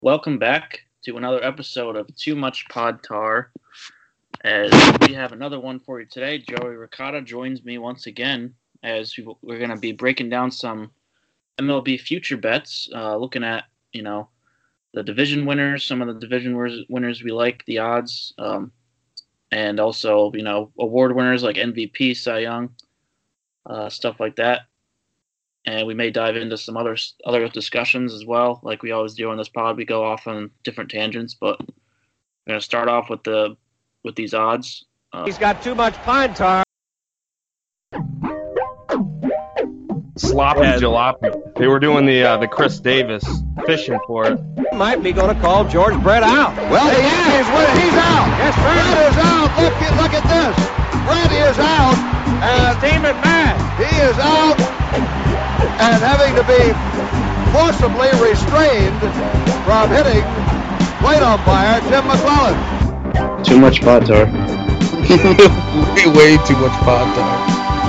Welcome back to another episode of Too Much Pod Tar. As we have another one for you today, Joey Ricotta joins me once again as we're going to be breaking down some MLB future bets, looking at, the division winners, some of the division winners we like, the odds, and also, award winners like MVP, Cy Young, stuff like that. And we may dive into some other discussions as well, like we always do on this pod. We go off on different tangents, but we're going to start off with these odds. He's got too much pine tar. Sloppy jalopy. They were doing the Chris Davis fishing for it. Might be going to call George Brett out. Well, he is. He's out. Yes, sir. Brett is out. Look at this. Brett is out. And Steaming mad. he is out and having to be forcibly restrained from hitting plate umpire Tim McClellan. Too much pod tar. Way too much pod tar.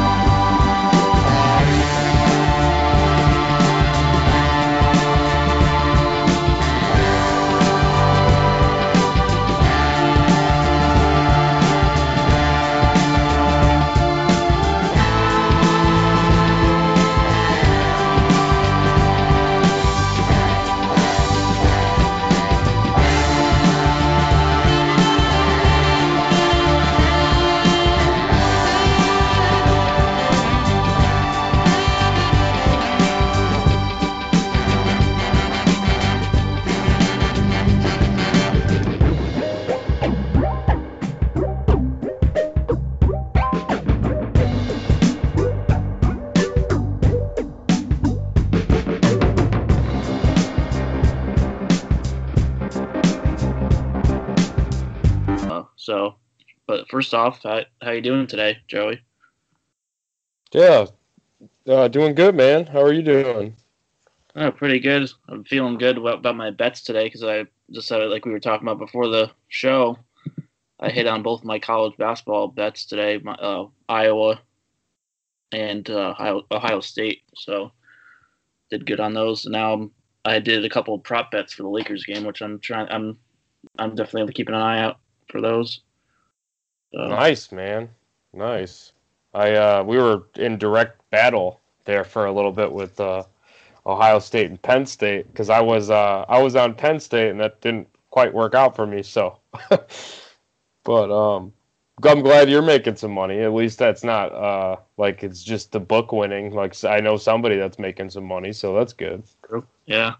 But first off, how you doing today, Joey? Yeah, doing good, man. How are you doing? Oh, pretty good. I'm feeling good about my bets today because I just like we were talking about before the show. I hit on both my college basketball bets today, Iowa and Ohio State. So did good on those. And now I did a couple of prop bets for the Lakers game, which I'm definitely keeping an eye out for those. Nice, man. Nice. We were in direct battle there for a little bit with Ohio State and Penn State because I was on Penn State and that didn't quite work out for me. So, but I'm glad you're making some money. At least that's not like it's just the book winning. Like I know somebody that's making some money, so that's good. Yeah.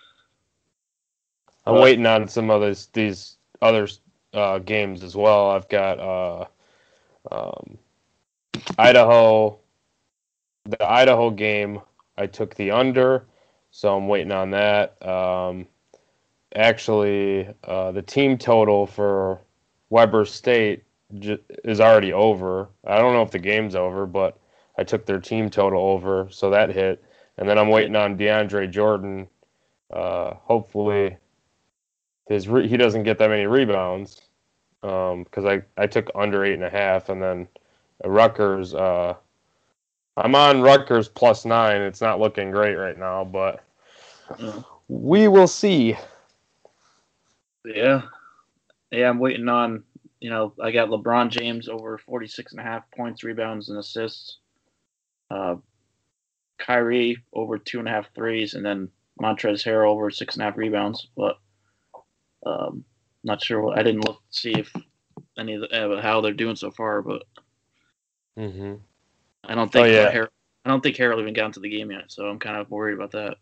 I'm waiting on some of these other games as well. I've got Idaho. The Idaho game, I took the under, so I'm waiting on that. Actually, the team total for Weber State is already over. I don't know if the game's over, but I took their team total over, so that hit. And then I'm waiting on DeAndre Jordan. Hopefully, he doesn't get that many rebounds because I took under 8.5, and then Rutgers. I'm on Rutgers +9. It's not looking great right now, but we will see. Yeah, I'm waiting on. I got LeBron James over 46.5 points, rebounds, and assists. Kyrie over 2.5 threes, and then Montrezl Harrell over 6.5 rebounds. But not sure. I didn't look to see if any of how they're doing so far, but I don't think. I don't think Harrell even got into the game yet, so I'm kind of worried about that.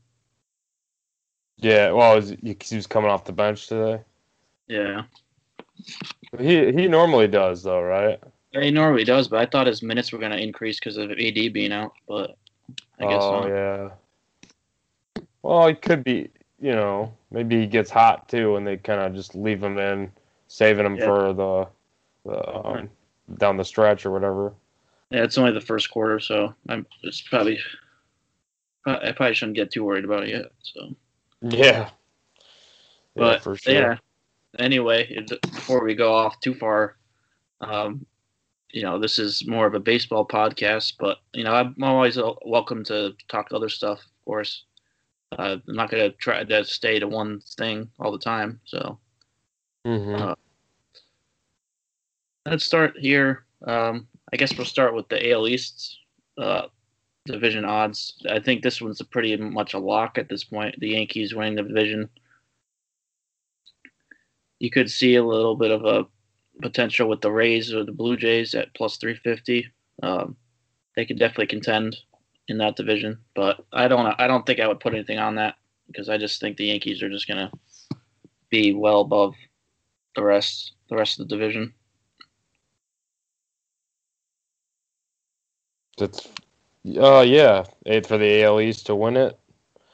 Yeah, well, he was coming off the bench today. Yeah, he normally does though, right? Yeah, he normally does, but I thought his minutes were going to increase because of AD being out, but I guess not. Yeah. Well, it could be. Maybe he gets hot too, and they kind of just leave him in, saving him for the down the stretch or whatever. Yeah, it's only the first quarter, so I probably shouldn't get too worried about it yet. So yeah, but for sure. Yeah. Anyway, before we go off too far, this is more of a baseball podcast, but I'm always welcome to talk to other stuff, of course. I'm not going to try to stay to one thing all the time. So let's start here. I guess we'll start with the AL East division odds. I think this one's pretty much a lock at this point. The Yankees winning the division. You could see a little bit of a potential with the Rays or the Blue Jays at plus 350. They could definitely contend in that division, but I don't think I would put anything on that because I just think the Yankees are just gonna be well above the rest of the division. That's yeah, for the AL East to win it.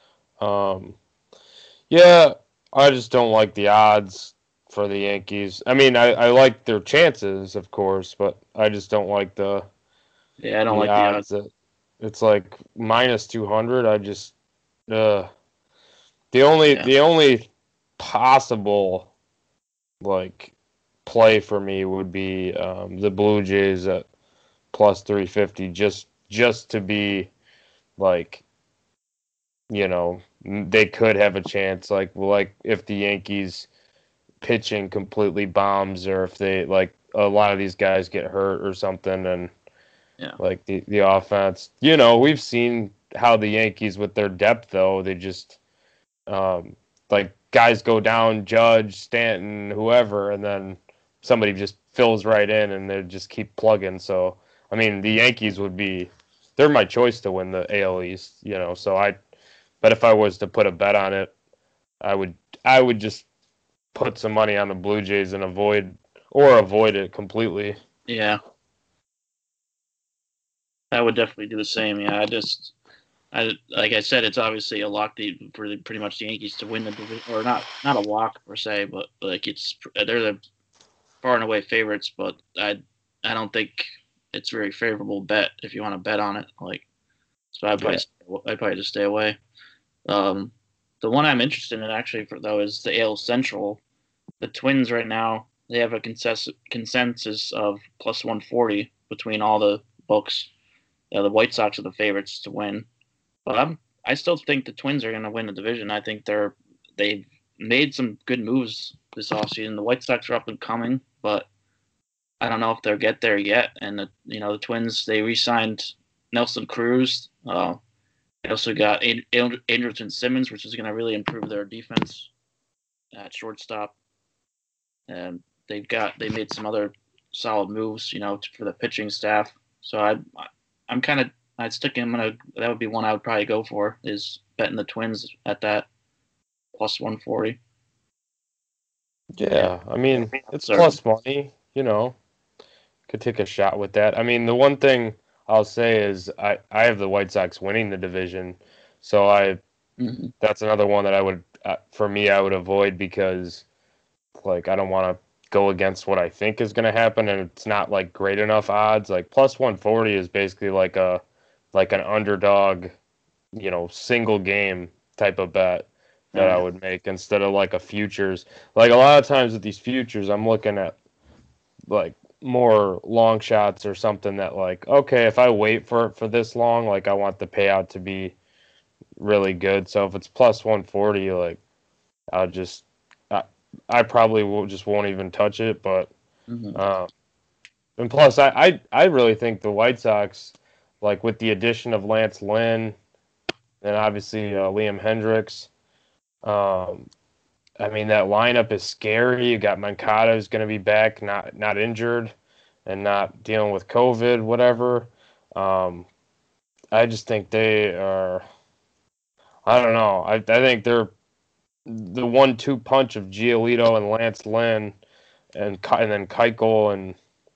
Yeah, I just don't like the odds for the Yankees. I mean, I like their chances, of course, but I just don't like I don't like odds. the odds. It's like minus 200. I just the only possible like play for me would be the Blue Jays at plus 350 just to be like, you know, they could have a chance like if the Yankees pitching completely bombs or if they like a lot of these guys get hurt or something and like the offense, you know, we've seen how the Yankees with their depth though, they just like guys go down, Judge, Stanton, whoever, and then somebody just fills right in and they just keep plugging. So I mean, the Yankees they're my choice to win the AL East, you know. But if I was to put a bet on it, I would just put some money on the Blue Jays and avoid it completely. Yeah, I would definitely do the same. Yeah, like I said, it's obviously a lock for pretty much the Yankees to win the division, or not a lock per se, but like they're the far and away favorites. But I don't think it's a very favorable bet if you want to bet on it. Like, so I'd probably just stay away. The one I'm interested in actually though is the AL Central. The Twins right now, they have a consensus of plus 140 between all the books. The White Sox are the favorites to win, but I still think the Twins are going to win the division. I think they've made some good moves this offseason. The White Sox are up and coming, but I don't know if they'll get there yet. And the Twins, they re-signed Nelson Cruz. They also got Andrelton Simmons, which is going to really improve their defense at shortstop. And they made some other solid moves, for the pitching staff. So that would be one I would probably go for, is betting the Twins at that plus 140. Yeah, I mean, it's plus money, could take a shot with that. I mean, the one thing I'll say is I have the White Sox winning the division, so that's another one that I would avoid because, like, I don't want to go against what I think is going to happen, and it's not like great enough odds. Like plus 140 is basically like an underdog, single game type of bet that I would make instead of like a futures. Like a lot of times with these futures, I'm looking at like more long shots or something that like, okay, if I wait for this long, like I want the payout to be really good. So if it's plus 140, like I probably won't even touch it. But and plus I really think the White Sox, like with the addition of Lance Lynn and obviously Liam Hendricks, I mean, that lineup is scary. You got Moncada, who's going to be back, not injured, and not dealing with COVID, whatever. I just think they are. I don't know. I think they're the 1-2 punch of Giolito and Lance Lynn, and then Keuchel, and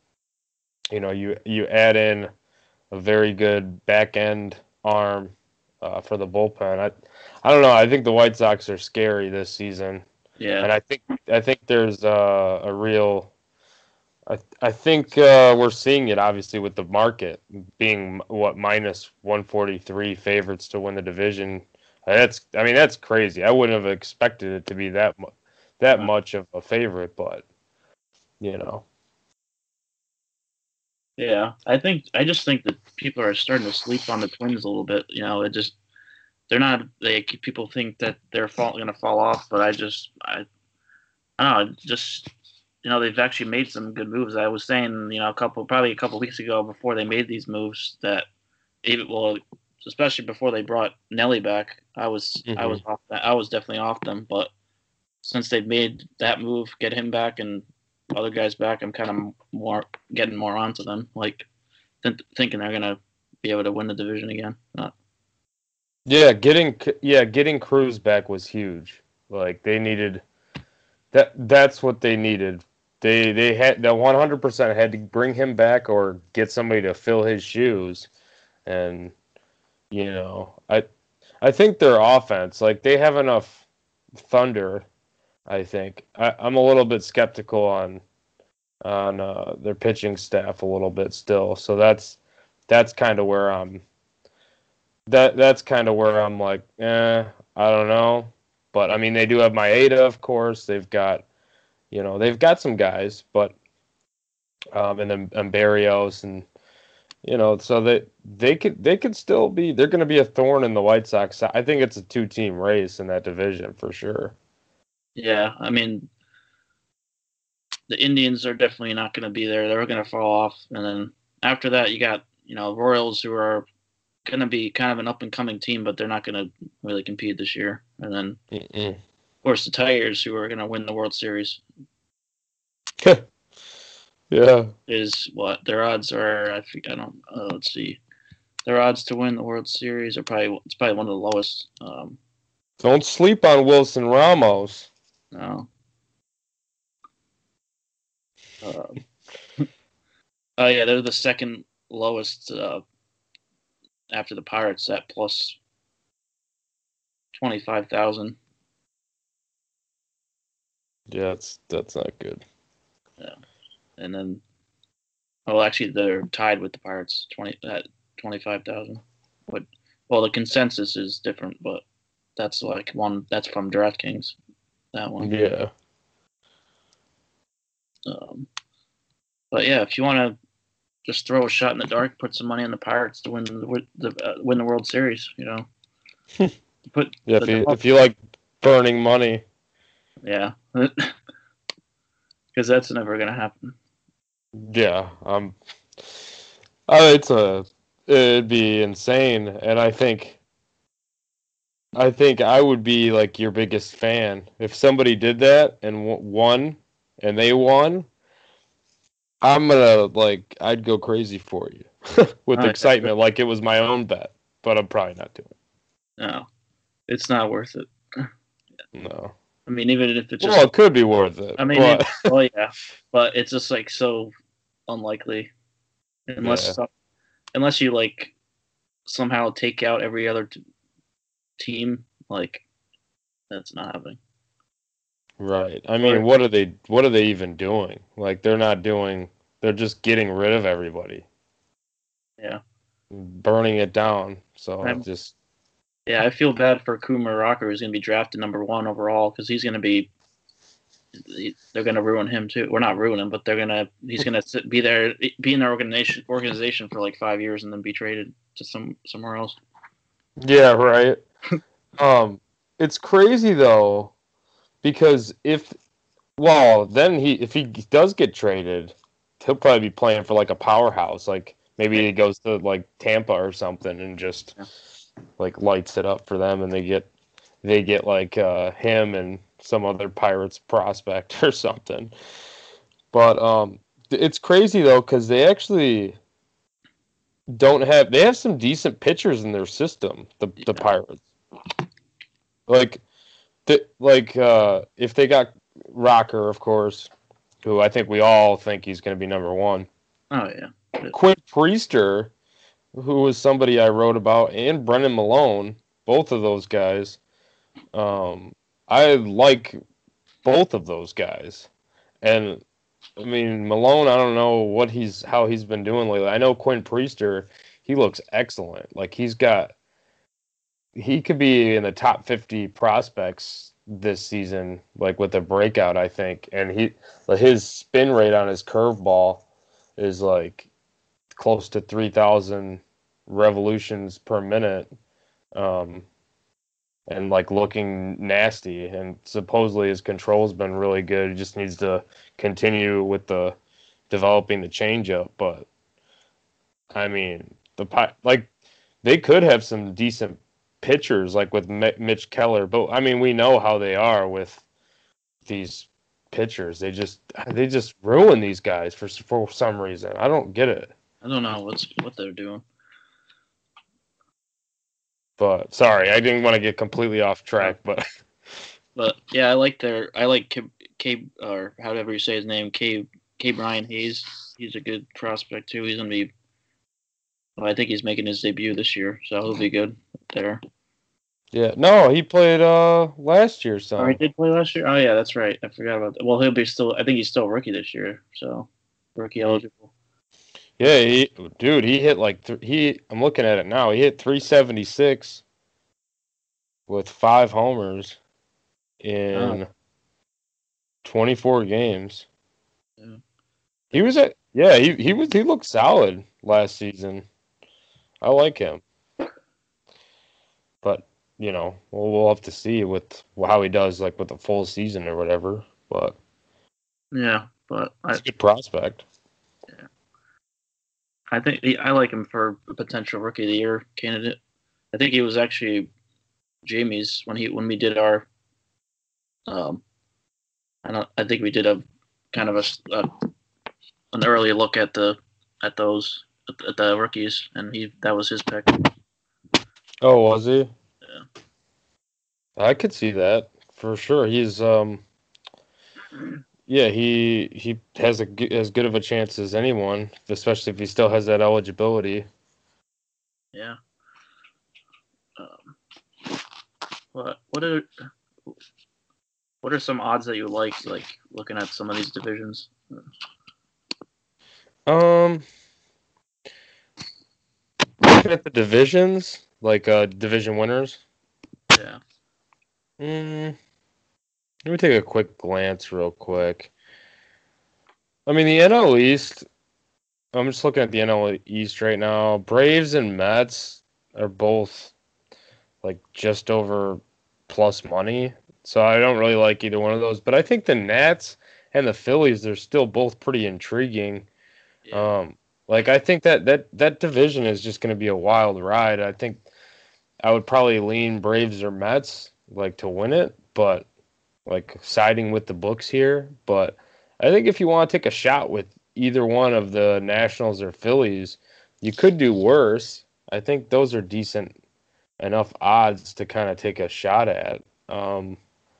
you add in a very good back end arm for the bullpen. I don't know. I think the White Sox are scary this season. Yeah, and I think there's a real. I think we're seeing it obviously with the market being minus 143 favorites to win the division. That's crazy. I wouldn't have expected it to be that much of a favorite, but Yeah, I just think that people are starting to sleep on the Twins a little bit. they're not. People think that they're going to fall off, but I don't know. Just they've actually made some good moves. I was saying, probably a couple weeks ago before they made these moves that especially before they brought Nelly back, I was off that. I was definitely off them, but since they've made that move, get him back and other guys back, I'm kind of getting more onto them, like thinking they're gonna be able to win the division again. Getting Cruz back was huge. Like they needed that. That's what they needed. They had that 100% had to bring him back or get somebody to fill his shoes, and I think their offense, like they have enough thunder. I think I'm a little bit skeptical on their pitching staff a little bit still. So that's kind of where that's kind of where I'm like, I don't know. But I mean, they do have Maeda, of course. They've got some guys, but and then Barrios and so they could still be. They're going to be a thorn in the White Sox. I think it's a 2-team race in that division for sure. Yeah, I mean, the Indians are definitely not going to be there. They're going to fall off, and then after that, you got Royals, who are going to be kind of an up and coming team, but they're not going to really compete this year. And then, of course, the Tigers, who are going to win the World Series. Yeah, is what their odds are. I think let's see, their odds to win the World Series are probably one of the lowest. Don't sleep on Wilson Ramos. No. Oh yeah, they're the second lowest after the Pirates at plus 25,000. Yeah, that's not good. Yeah, and then, actually, they're tied with the Pirates at 25,000. Well, the consensus is different, but that's like one that's from DraftKings. That one. Yeah. But yeah, if you want to just throw a shot in the dark, put some money on the Pirates to win the World Series, if you like burning money. Yeah, because that's never gonna happen. Yeah, it'd be insane, and I think I would be like your biggest fan if somebody did that and won, and they won. I'd go crazy for you with excitement, like it was my own bet, but I'm probably not doing it. No, it's not worth it. No. I mean, even if it's just... Well, it could be worth it. I mean, yeah, but it's just like so unlikely, unless you like somehow take out every other team, like that's not happening. Right. I mean, what are they even doing? Like they're just getting rid of everybody. Yeah. Burning it down. So I feel bad for Kumar Rocker, who's going to be drafted number 1 overall, because they're going to ruin him too. Well, not ruin him, but he's going to be in their organization for like 5 years and then be traded to somewhere else. Yeah, right. It's crazy though, because if he does get traded, he'll probably be playing for like a powerhouse, like maybe he goes to like Tampa or something and just like lights it up for them, and they get like him and some other Pirates prospect or something. But it's crazy though, because they actually they have some decent pitchers in their system, the Pirates. If they got Rocker, of course, who I think we all think he's going to be number 1. Oh yeah. Quinn Priester, who was somebody I wrote about, and Brennan Malone, both of those guys. I like both of those guys. And I mean, Malone, I don't know how he's been doing lately. I know Quinn Priester, he looks excellent. Like he could be in the top 50 prospects this season, like with a breakout, I think. And his spin rate on his curveball is like close to 3,000 revolutions per minute. and like looking nasty. And supposedly his control's been really good. He just needs to continue with the developing the changeup. But I mean, like they could have some decent pitchers like with Mitch Keller, but I mean we know how they are with these pitchers. They just ruin these guys for some reason. I don't get it. I don't know what they're doing. But sorry, I didn't want to get completely off track. But yeah, I like K or however you say his name, K Brian Hayes. He's a good prospect too. He's gonna be. Well, I think he's making his debut this year, so he'll be good there. Yeah, no, he played last year. So he did play last year. Oh yeah, that's right. I forgot about that. Well, he'll be still. I think he's still a rookie this year, so rookie eligible. Yeah, he hit like I'm looking at it now. He hit 376 with 5 homers in 24 games. Yeah. He looked solid last season. I like him. But, we'll have to see with how he does like with the full season or whatever. But yeah, but it's a good prospect. Yeah. I think I like him for a potential rookie of the year candidate. I think he was actually Jamie's when we did our. I think we did a kind of an early look at the rookies, and that was his pick. Oh, was he? Yeah. I could see that for sure. He's yeah, he has as good of a chance as anyone, especially if he still has that eligibility. Yeah. What are some odds that you like looking at some of these divisions? Looking at the divisions, like division winners. Yeah. Let me take a quick glance real quick. I mean, the NL East, I'm just looking at the NL East right now. Braves and Mets are both like just over plus money. So I don't really like either one of those. But I think the Nats and the Phillies, they're still both pretty intriguing. Yeah. I think that division is just going to be a wild ride. I think I would probably lean Braves or Mets to win it, but siding with the books here. But I think if you want to take a shot with either one of the Nationals or Phillies, you could do worse. I think those are decent enough odds to kind of take a shot at. And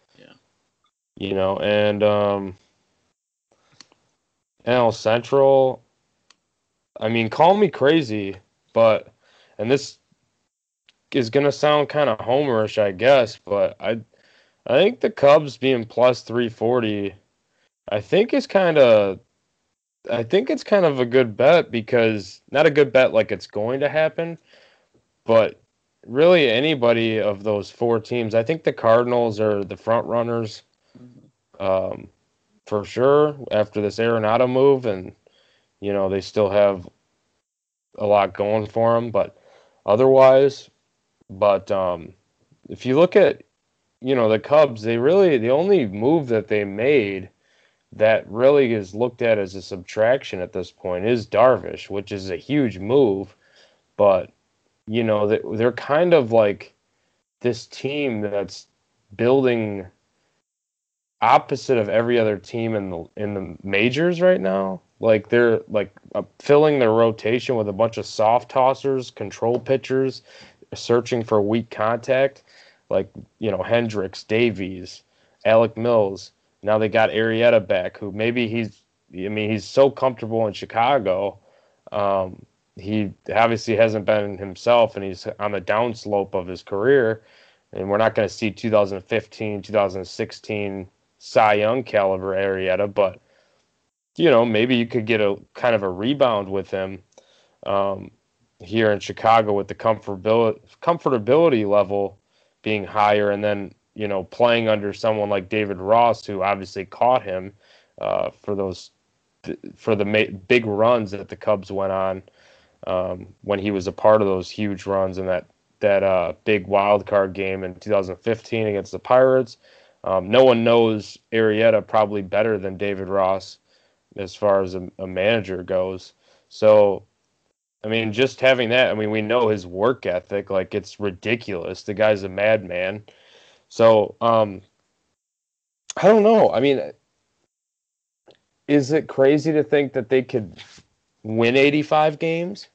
NL Central, I mean, call me crazy, and this is going to sound kind of homerish, I guess, but I think the Cubs being plus 340, I think it's kind of a good bet, because not a good bet like it's going to happen, but really anybody of those 4 teams, I think the Cardinals are the front runners, for sure, after this Arenado move, and they still have a lot going for them, but otherwise, if you look at the Cubs, the only move that they made that really is looked at as a subtraction at this point is Darvish, which is a huge move, but they're kind of like this team that's building opposite of every other team in the majors right now. They're filling their rotation with a bunch of soft tossers, control pitchers, searching for weak contact, Hendricks, Davies, Alec Mills. Now they got Arrieta back, who maybe he's so comfortable in Chicago. He obviously hasn't been himself, and he's on the downslope of his career. And we're not going to see 2015, 2016 Cy Young caliber Arrieta, but maybe you could get a kind of a rebound with him here in Chicago with the comfortability level being higher, and then playing under someone like David Ross, who obviously caught him for the big runs that the Cubs went on when he was a part of those huge runs in that that big wild card game in 2015 against the Pirates. No one knows Arrieta probably better than David Ross as far as a manager goes. So, I mean, just having that, I mean, we know his work ethic, like it's ridiculous. The guy's a madman. So, I don't know. I mean, is it crazy to think that they could win 85 games?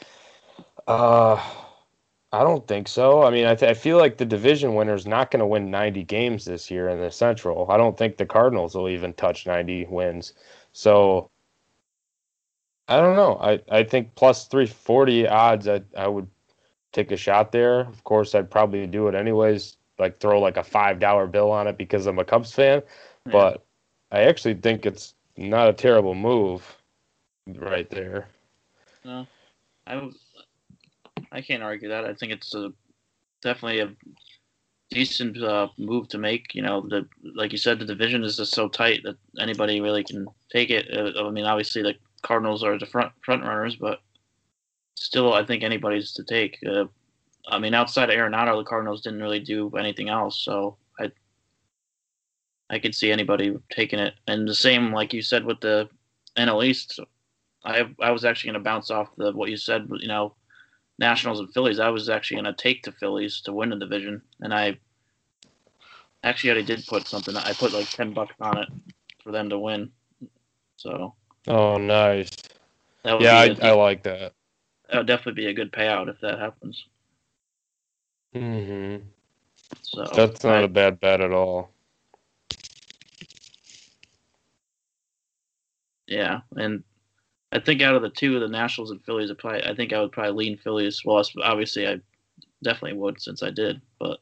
I don't think so. I mean, I feel like the division winner's not going to win 90 games this year in the Central. I don't think the Cardinals will even touch 90 wins. So, I don't know. I think plus 340 odds, I would take a shot there. Of course, I'd probably do it anyways, like throw like a $5 bill on it because I'm a Cubs fan. Yeah. But I actually think it's not a terrible move right there. No, I can't argue that. I think it's definitely a decent move to make. You know, like you said, the division is just so tight that anybody really can take it. I mean, obviously the Cardinals are the front runners, but still, I think anybody's to take. I mean, outside of Arenado, the Cardinals didn't really do anything else, so I could see anybody taking it. And the same, like you said, with the NL East, I was actually going to bounce off what you said, you know, Nationals and Phillies. I was actually going to take the Phillies to win the division, and I actually already did put something. I put like $10 on it for them to win. So. Oh, nice. That would Yeah, I like that. That would definitely be a good payout if that happens. Mm-hmm. So that's not a bad bet at all. Yeah, and I think out of the two, the Nationals and Phillies, I think I would probably lean Phillies. Well, obviously, I definitely would since I did. But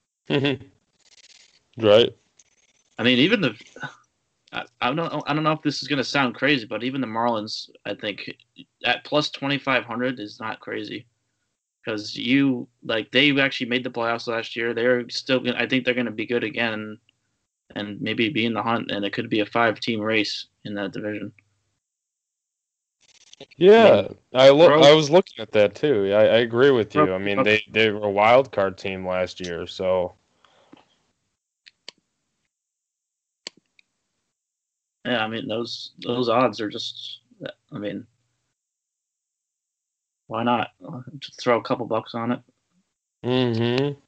right. I mean, even I don't know if this is going to sound crazy, but even the Marlins, I think at plus 2,500 is not crazy because they actually made the playoffs last year. They're still I think they're going to be good again, and maybe be in the hunt, and it could be a 5-team race in that division. Yeah, I was looking at that too. I agree with you. I mean, they were a wild card team last year, so. Yeah, I mean those odds are just. I mean, why not? Just throw a couple bucks on it. Mm-hmm.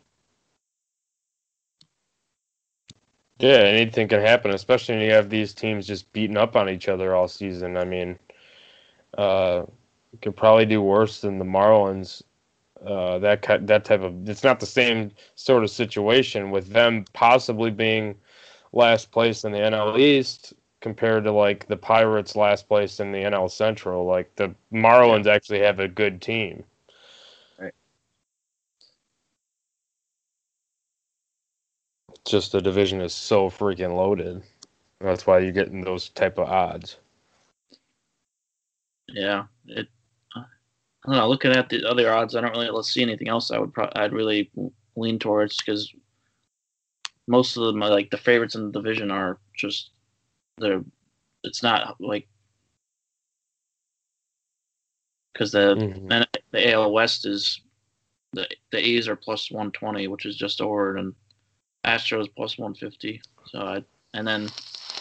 Yeah, anything can happen, especially when you have these teams just beating up on each other all season. I mean, could probably do worse than the Marlins. That type of. It's not the same sort of situation with them possibly being last place in the NL East compared to like the Pirates last place in the NL Central. Like the Marlins actually have a good team. Right. Just the division is so freaking loaded. That's why you're getting those type of odds. Yeah, I don't know. Looking at the other odds, I don't really see anything else. I'd really lean towards because most of them, like the favorites in the division, are just it's not like because the AL West is the A's are plus 120, which is just over, and Astros plus 150. So and then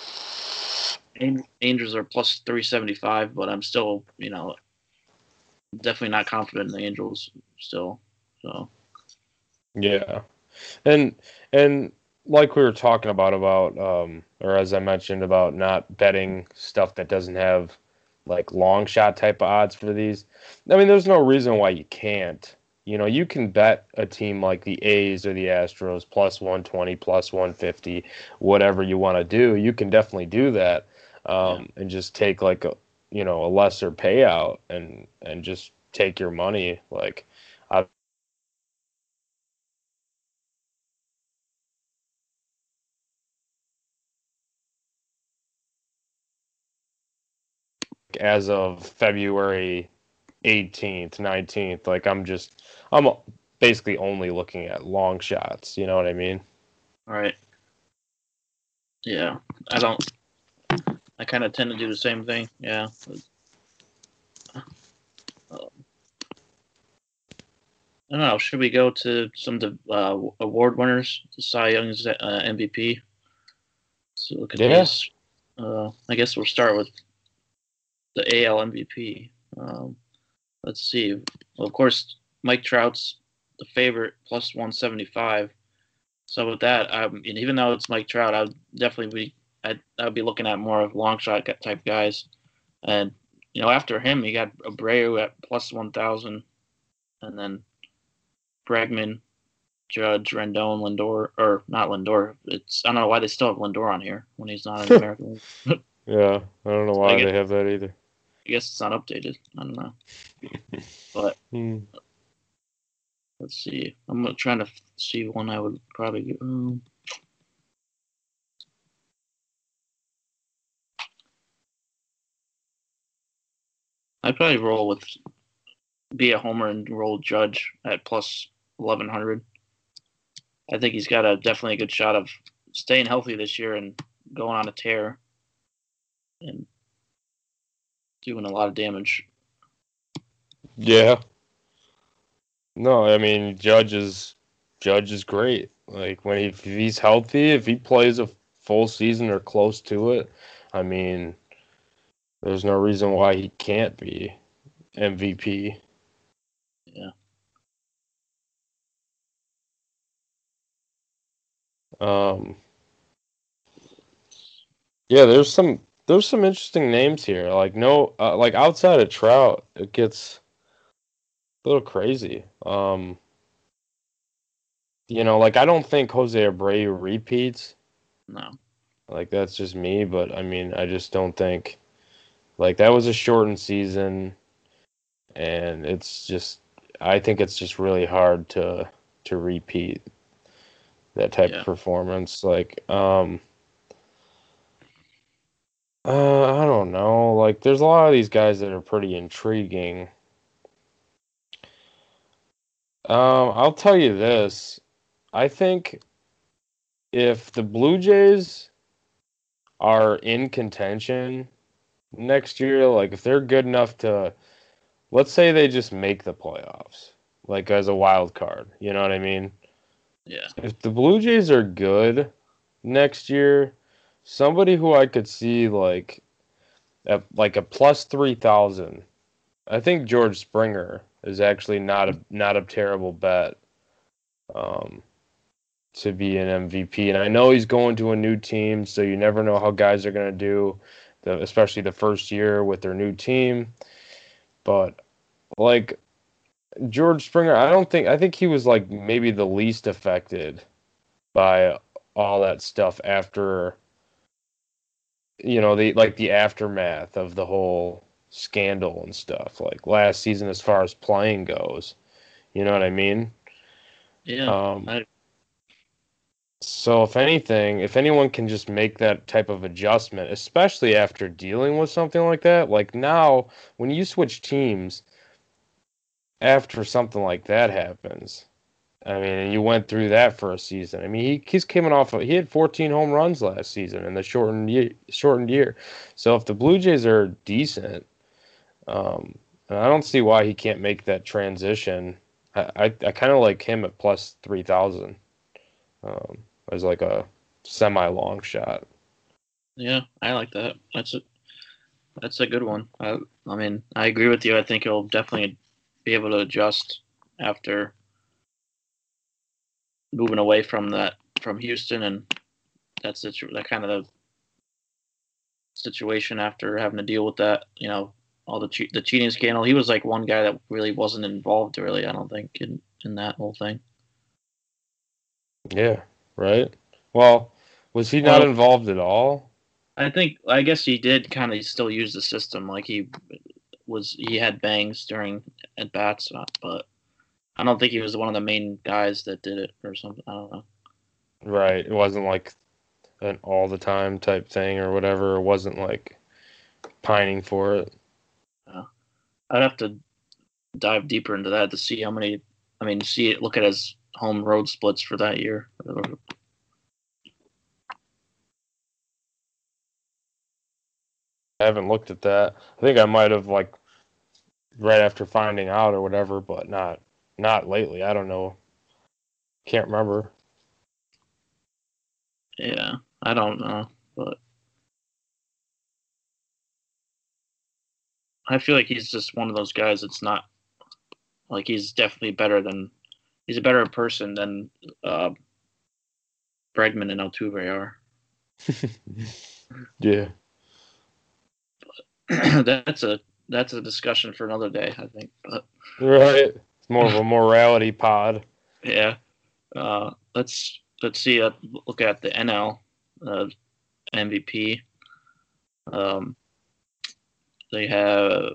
Angels are plus 375, but I'm still, definitely not confident in the Angels still. So yeah, and like we were talking about or as I mentioned about not betting stuff that doesn't have like long shot type of odds for these. I mean, there's no reason why you can't. You can bet a team like the A's or the Astros plus 120, plus 150, whatever you want to do. You can definitely do that, and just take like a lesser payout and just take your money. Like, as of February 18th, 19th, like I'm basically only looking at long shots. You know what I mean? All right. Yeah, I kind of tend to do the same thing. Yeah. I don't know. Should we go to some of the award winners? Cy Young's MVP. So look at these. I guess we'll start with the AL MVP. Let's see. Well, of course, Mike Trout's the favorite, plus 175. So with that, and even though it's Mike Trout, I would definitely I'd be looking at more of long shot type guys. And after him, you got Abreu at plus 1,000, and then Bregman, Judge, Rendon, Lindor, or not Lindor. I don't know why they still have Lindor on here when he's not in American League. Yeah, I don't know why they have that either. I guess it's not updated. I don't know. But let's see. I'm trying to see one I would probably do. I'd probably be a homer and roll Judge at plus 1,100. I think he's got definitely a good shot of staying healthy this year and going on a tear and doing a lot of damage. Yeah. No, I mean Judge is great. Like if he's healthy, if he plays a full season or close to it, I mean, there's no reason why he can't be MVP. Yeah. Yeah, there's some interesting names here. Like like outside of Trout, it gets a little crazy. Like I don't think Jose Abreu repeats. No. Like that's just me, but I mean, I just don't think like that was a shortened season, and I think it's just really hard to repeat that type of performance. Like, I don't know. Like, there's a lot of these guys that are pretty intriguing. I'll tell you this. I think if the Blue Jays are in contention next year, like if they're good enough to, let's say they just make the playoffs, like as a wild card, you know what I mean? Yeah. If the Blue Jays are good next year, somebody who I could see like at like a plus 3,000, I think George Springer is actually not a terrible bet to be an MVP. And I know he's going to a new team, so you never know how guys are going to do, especially the first year with their new team. But like George Springer, I think he was like maybe the least affected by all that stuff after the aftermath of the whole scandal and stuff, like last season as far as playing goes. You know what I mean? Yeah. So if anyone can just make that type of adjustment, especially after dealing with something like that, like now when you switch teams after something like that happens, I mean, and you went through that for a season. I mean, he's coming off he had 14 home runs last season in the shortened year. So if the Blue Jays are decent, I don't see why he can't make that transition. I kind of like him at plus 3,000 as like a semi-long shot. Yeah, I like that. That's a good one. I mean, I agree with you. I think he'll definitely be able to adjust after moving away from Houston, and that's that kind of the situation after having to deal with that. All the cheating scandal. He was like one guy that really wasn't involved. Really, I don't think in that whole thing. Yeah. Right. Well, was he not involved at all? I guess he did kind of still use the system. Like he had bangs during at bats, but I don't think he was one of the main guys that did it or something. I don't know. Right. It wasn't like an all the time type thing or whatever. It wasn't like pining for it. I'd have to dive deeper into that to see how many. I mean, look at his home road splits for that year. I haven't looked at that. I think I might have like right after finding out or whatever, but not not lately. I don't know. Can't remember. Yeah, I don't know, but I feel like he's just one of those guys that's not like he's definitely he's a better person than Bregman and Altuve are. Yeah. that's a discussion for another day, I think. But Right. It's more of a morality pod. yeah, let's see. Look at the NL MVP. They have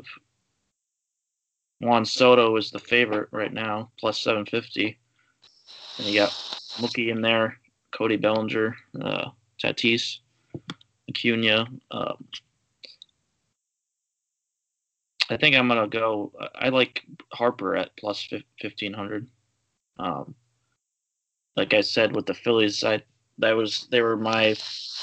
Juan Soto is the favorite right now, plus 750, and you got Mookie in there, Cody Bellinger, Tatis, Acuna. I think I'm gonna go. I like Harper at plus 1,500. Like I said with the Phillies, they were my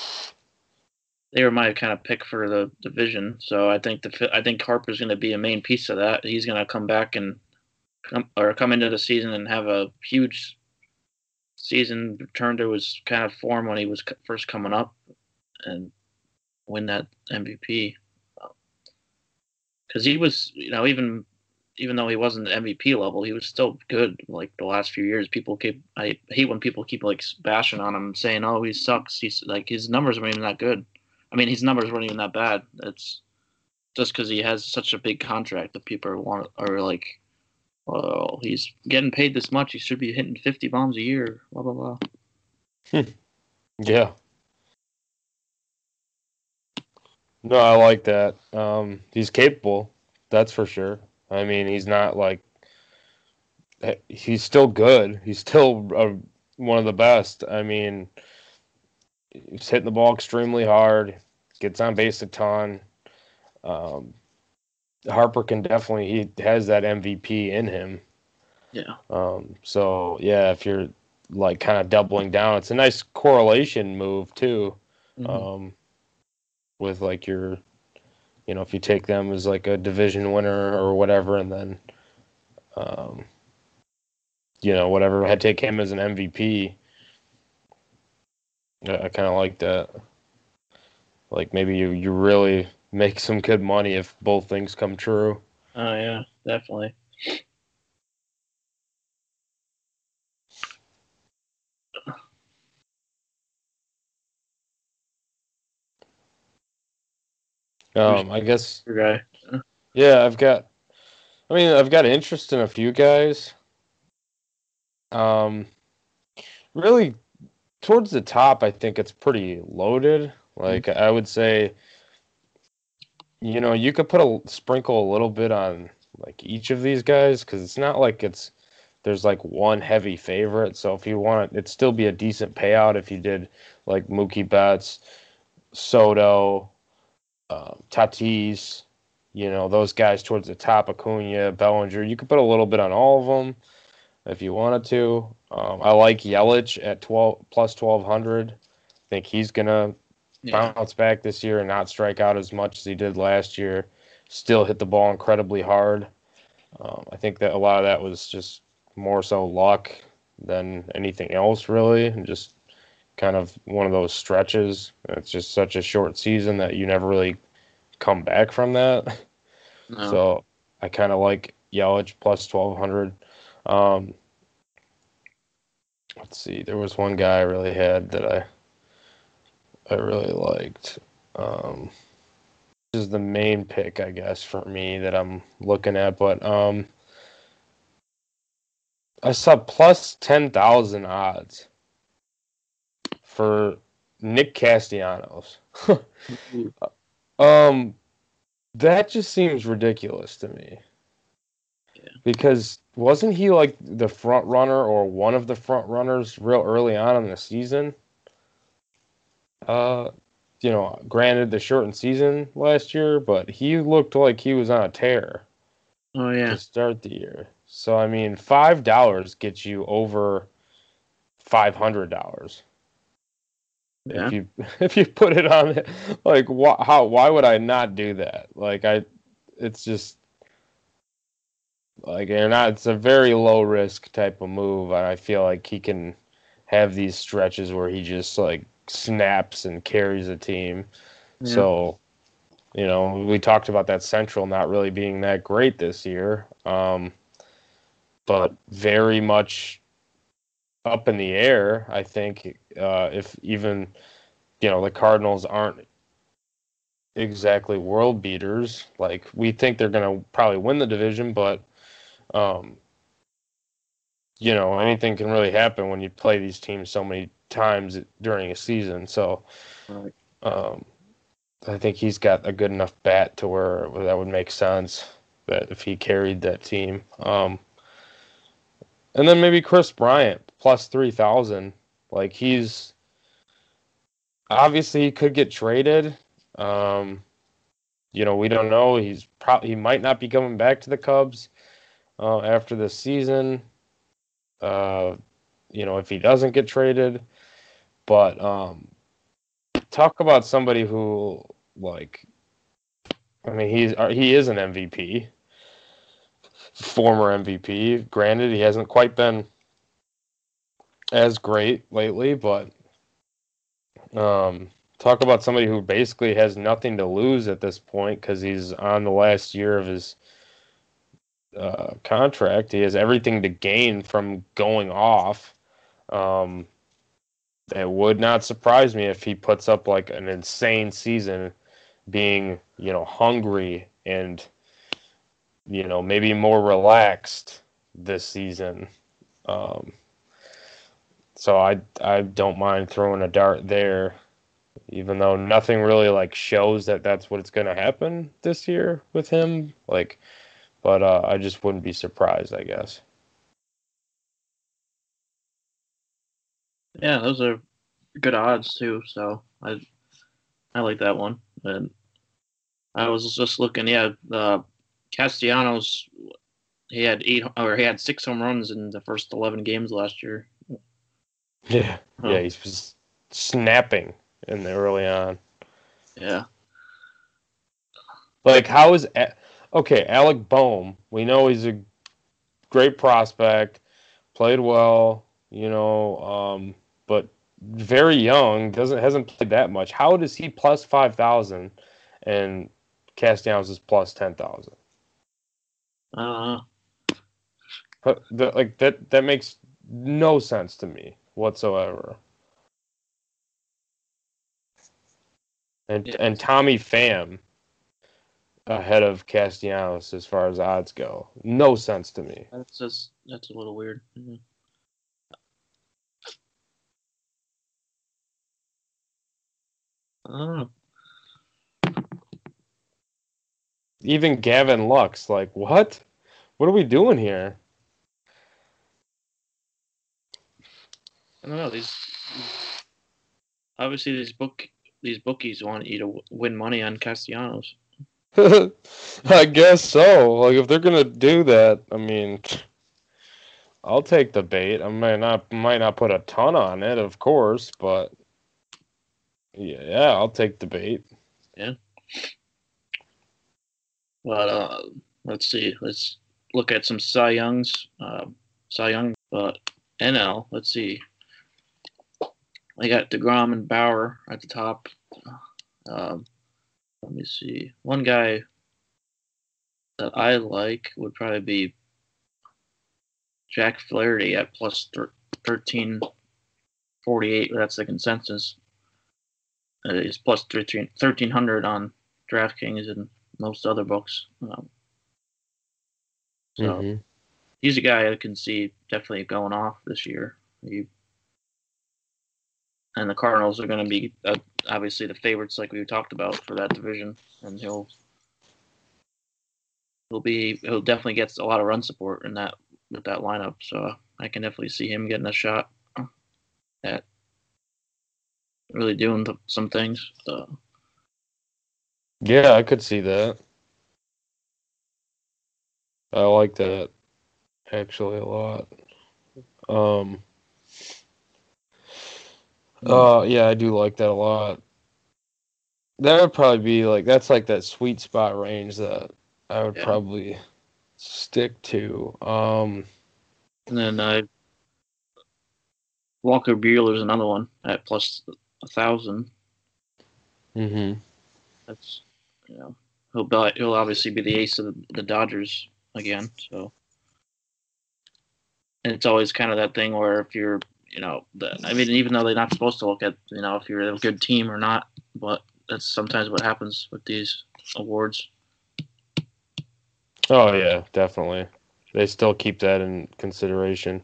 kind of pick for the division. So I think Harper's going to be a main piece of that. He's going to come back and come into the season and have a huge season, return to his kind of form when he was first coming up, and win that MVP. Because he was, even though he wasn't the MVP level, he was still good. Like the last few years, I hate when people keep like bashing on him, saying, "Oh, he sucks." He's like his numbers weren't even that good. I mean, his numbers weren't even that bad. It's just because he has such a big contract that people are like, "Oh, he's getting paid this much. He should be hitting 50 bombs a year." Blah blah blah. Yeah. No, I like that. He's capable, that's for sure. I mean, he's not like he's still good. He's still one of the best. I mean, he's hitting the ball extremely hard, gets on base a ton. Harper can definitely, he has that MVP in him. Yeah. So yeah, if you're like kind of doubling down, it's a nice correlation move too. Mm-hmm. With like your, if you take them as like a division winner or whatever, and then, whatever, I'd take him as an MVP. I kind of like that. Like maybe you really make some good money if both things come true. Oh yeah, definitely. I guess. Okay. Yeah, I've got interest in a few guys. Really, towards the top, I think it's pretty loaded. Like I would say, you could sprinkle a little bit on like each of these guys because it's not like there's like one heavy favorite. So if you want, it'd still be a decent payout if you did like Mookie Betts, Soto, Tatis, those guys towards the top, Acuna, Bellinger. You could put a little bit on all of them if you wanted to. I like Yelich at plus 1,200. I think he's gonna bounce back this year and not strike out as much as he did last year. Still hit the ball incredibly hard. I think that a lot of that was just more so luck than anything else, really, and just kind of one of those stretches. It's just such a short season that you never really come back from that. No. So I kind of like Yelich plus 1,200. Let's see. There was one guy I really had that I really liked. This is the main pick, I guess, for me that I'm looking at. But I saw plus 10,000 odds for Nick Castellanos. That just seems ridiculous to me. Yeah. Because wasn't he like the front runner or one of the front runners real early on in the season? Granted the shortened season last year, but he looked like he was on a tear. Oh yeah. To start the year. So I mean, $5 gets you over $500. Yeah. If you put it on it, like why would I not do that? Like it's just It's a very low risk type of move. I feel like he can have these stretches where he just like snaps and carries a team. Yeah. So, we talked about that Central not really being that great this year, but very much up in the air. I think if even the Cardinals aren't exactly world beaters, like we think they're going to probably win the division, but anything can really happen when you play these teams so many times during a season. So, Right. I think he's got a good enough bat to where that would make sense that if he carried that team. And then maybe Chris Bryant plus 3,000. Like he's obviously he could get traded. We don't know. He might not be coming back to the Cubs after this season. If he doesn't get traded, but talk about somebody who he is an MVP, former MVP. Granted, he hasn't quite been as great lately, but talk about somebody who basically has nothing to lose at this point because he's on the last year of his contract. He has everything to gain from going off. It would not surprise me if he puts up like an insane season, being hungry and maybe more relaxed this season. So I don't mind throwing a dart there, even though nothing really shows that that's what it's going to happen this year with him. But I just wouldn't be surprised, I guess. Yeah, those are good odds too. So I like that one. And I was just looking. Yeah, Castellanos. He had 6 home runs in the first 11 games last year. Yeah, yeah, he was snapping in the early on. Yeah. How is Alec Bohm? We know he's a great prospect, played well, but very young, hasn't played that much. How does he plus 5,000 and Castellanos is plus 10,000? That makes no sense to me whatsoever. And Tommy Pham ahead of Castellanos as far as odds go. No sense to me. That's a little weird. Mm-hmm. Even Gavin Lux, what? What are we doing here? I don't know. These bookies want you to win money on Castellanos. I guess so. If they're gonna do that, I'll take the bait. I might not put a ton on it, of course, but yeah, I'll take the bait. Yeah. But let's see. Let's look at some Cy Youngs. NL. Let's see. I got DeGrom and Bauer at the top. Let me see. One guy that I like would probably be Jack Flaherty at plus 1348. That's the consensus. He's plus 1,300 on DraftKings and most other books. He's a guy I can see definitely going off this year. And the Cardinals are going to be obviously the favorites, like we talked about, for that division, and he'll definitely get a lot of run support with that lineup. So I can definitely see him getting a shot at really doing some things. Yeah, I could see that. I like that actually a lot. Yeah, I do like that a lot. That would probably be that's that sweet spot range that I would probably stick to. And then Walker Buehler's another one at plus 1,000. Mm-hmm. That's he'll obviously be the ace of the Dodgers again. So, and it's always kind of that thing where if you're even though they're not supposed to look at if you're a good team or not, but that's sometimes what happens with these awards. Oh yeah, definitely. They still keep that in consideration.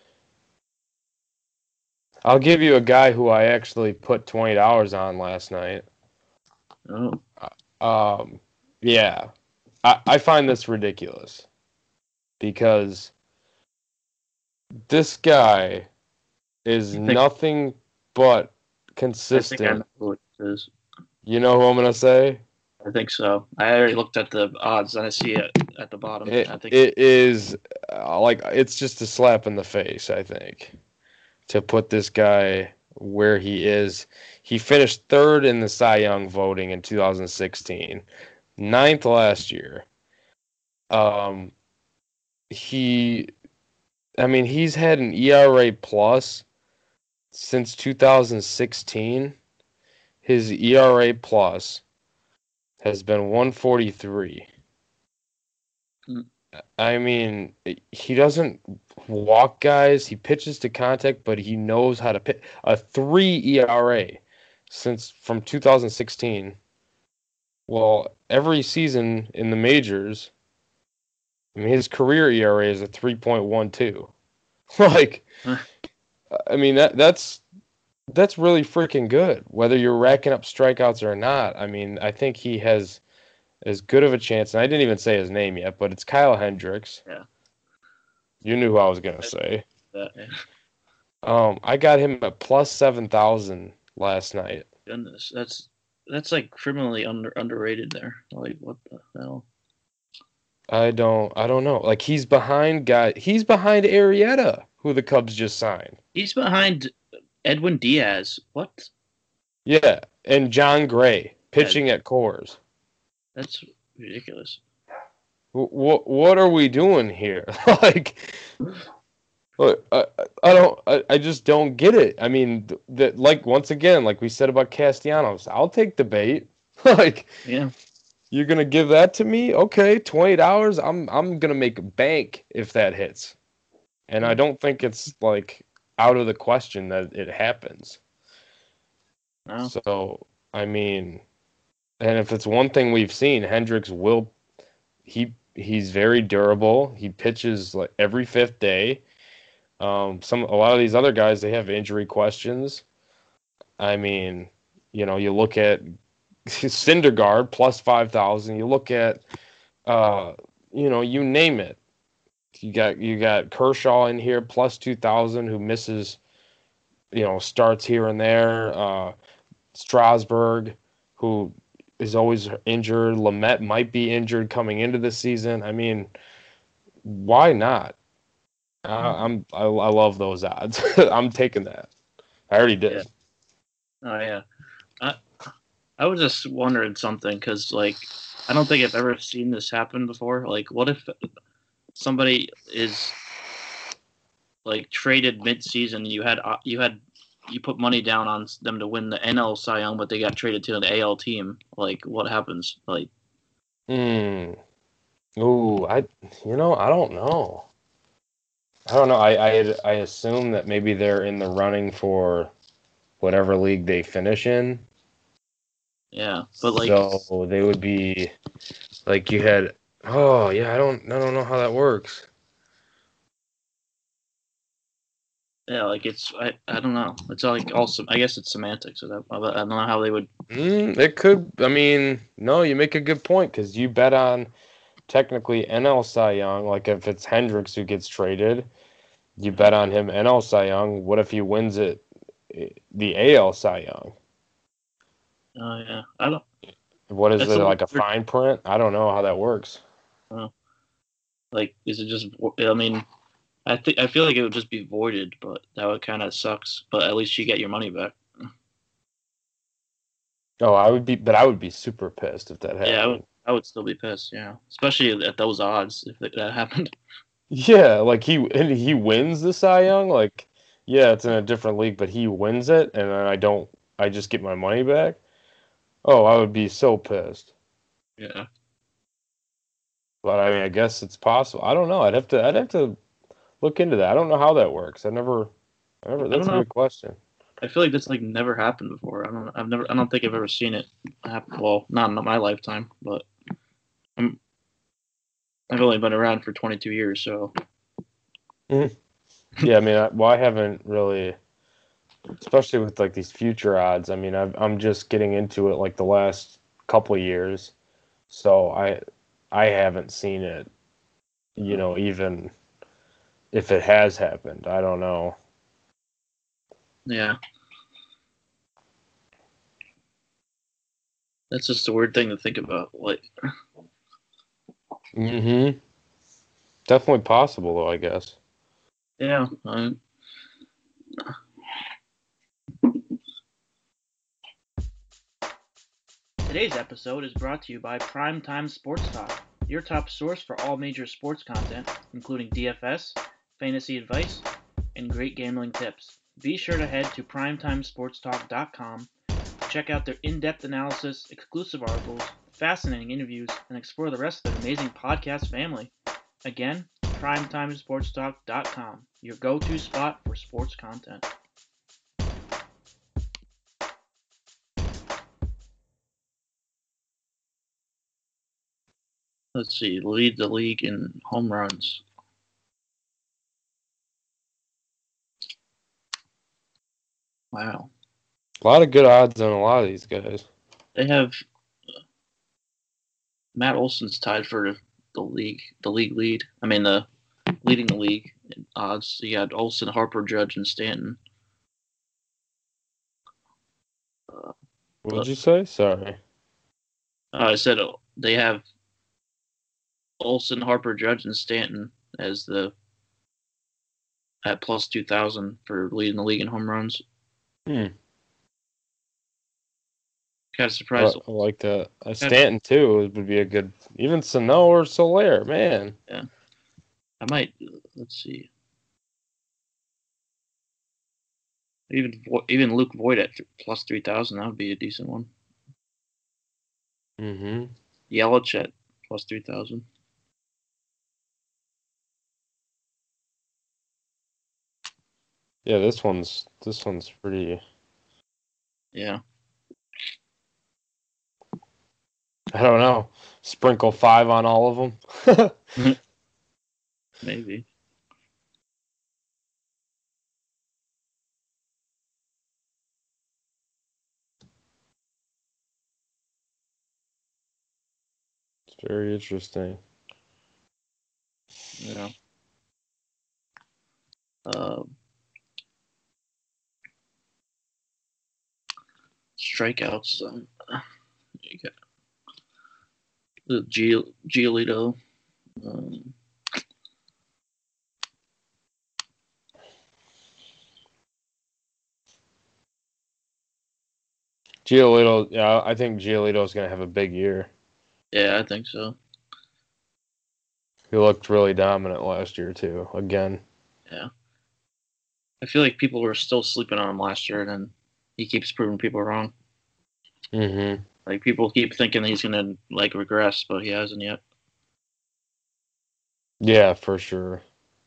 I'll give you a guy who I actually put $20 on last night. Oh. Yeah. I find this ridiculous because this guy is nothing but consistent. I think I know who it is. You know who I'm going to say? I think so. I already looked at the odds and I see it at the bottom. I think it is it's just a slap in the face, I think, to put this guy where he is. He finished third in the Cy Young voting in 2016, ninth last year. He's had an ERA plus since 2016. His ERA plus has been 143. I mean, he doesn't walk guys. He pitches to contact, but he knows how to pitch. A 3 ERA from 2016. Well, every season in the majors, I mean, his career ERA is a 3.12. That's really freaking good. Whether you're racking up strikeouts or not, I mean, I think he has as good of a chance. And I didn't even say his name yet, but it's Kyle Hendricks. Yeah. You knew who I was gonna say. That, yeah. I got him at plus 7,000 last night. Goodness, that's like criminally underrated there. Like, what the hell? I don't know. Like, he's behind Arrieta, who the Cubs just signed. He's behind Edwin Diaz. What? Yeah, and John Gray pitching at Coors. That's ridiculous. What are we doing here? I just don't get it. I mean, once again, like we said about Castellanos, I'll take the bait. Yeah. You're gonna give that to me? Okay, $20. I'm gonna make bank if that hits, and I don't think it's out of the question that it happens. No. So I mean, and if it's one thing we've seen, Hendricks he's very durable. He pitches every fifth day. A lot of these other guys, they have injury questions. I mean, you look at Syndergaard plus 5,000. You look at, you name it. You got Kershaw in here plus 2,000 who misses, starts here and there. Strasburg, who is always injured. Lamet might be injured coming into the season. I mean, why not? I love those odds. I'm taking that. I already did. Yeah. Oh yeah. I was just wondering something because I don't think I've ever seen this happen before. What if somebody is traded mid-season? You put money down on them to win the NL Cy Young, but they got traded to an AL team. What happens? Ooh, I don't know. I don't know. I assume that maybe they're in the running for whatever league they finish in. Yeah, but so they would be you had. Oh yeah, I don't know how that works. Yeah, it's I don't know. It's also I guess it's semantics. I don't know how they would. It could. I mean, no, you make a good point because you bet on technically NL Cy Young. If it's Hendricks who gets traded, you bet on him NL Cy Young. What if he wins it, the AL Cy Young? Oh yeah, I don't. What is it a fine print? I don't know how that works. Is it just? I mean. I feel like it would just be voided, but that would kind of sucks. But at least you get your money back. Oh, I would be super pissed if that happened. Yeah, I would still be pissed, yeah. Especially at those odds if that happened. Yeah, like he wins the Cy Young. Like, yeah, it's in a different league, but he wins it, and then I just get my money back. Oh, I would be so pissed. Yeah. But I mean, I guess it's possible. I don't know. I'd have to look into that. I don't know how that works. I don't That's a know. good question. I feel like this like never happened before. I don't think I've ever seen it happen. Well, not in my lifetime, but I've only been around for 22 years, so. Yeah, I mean, I haven't really, especially with like these future odds. I mean, I'm just getting into it like the last couple of years, so I haven't seen it. Even if it has happened, I don't know. Yeah. That's just a weird thing to think about. Like, Definitely possible, though, I guess. yeah. Today's episode is brought to you by Primetime Sports Talk, your top source for all major sports content, including DFS, fantasy advice, and great gambling tips. Be sure to head to primetimesportstalk.com, check out their in-depth analysis, exclusive articles, fascinating interviews, and explore the rest of their amazing podcast family. Again, primetimesportstalk.com, your go-to spot for sports content. Let's see, lead the league in home runs. Wow. A lot of good odds on a lot of these guys. They have Matt Olson's tied for the league lead. I mean, the leading the league in odds. You got Olson, Harper, Judge, and Stanton. What did you say? Sorry. I said they have Olson, Harper, Judge, and Stanton as at plus 2,000 for leading the league in home runs. Kind of surprised. I like that. Stanton too would be a good. Even Sano or Soler, man. Yeah, I might. Let's see. Even Luke Voigt at plus 3,000, that would be a decent one. Yelich at plus 3,000. Yeah, this one's pretty. Yeah. I don't know. Sprinkle 5 on all of them. Maybe. It's very interesting. Yeah. Strikeouts. You got the Giolito. Giolito, yeah, I think Giolito's going to have a big year. Yeah, I think so. He looked really dominant last year, too, again. Yeah. I feel like people were still sleeping on him last year, and then he keeps proving people wrong. Like, people keep thinking he's going to, like, regress, but he hasn't yet. Yeah, for sure.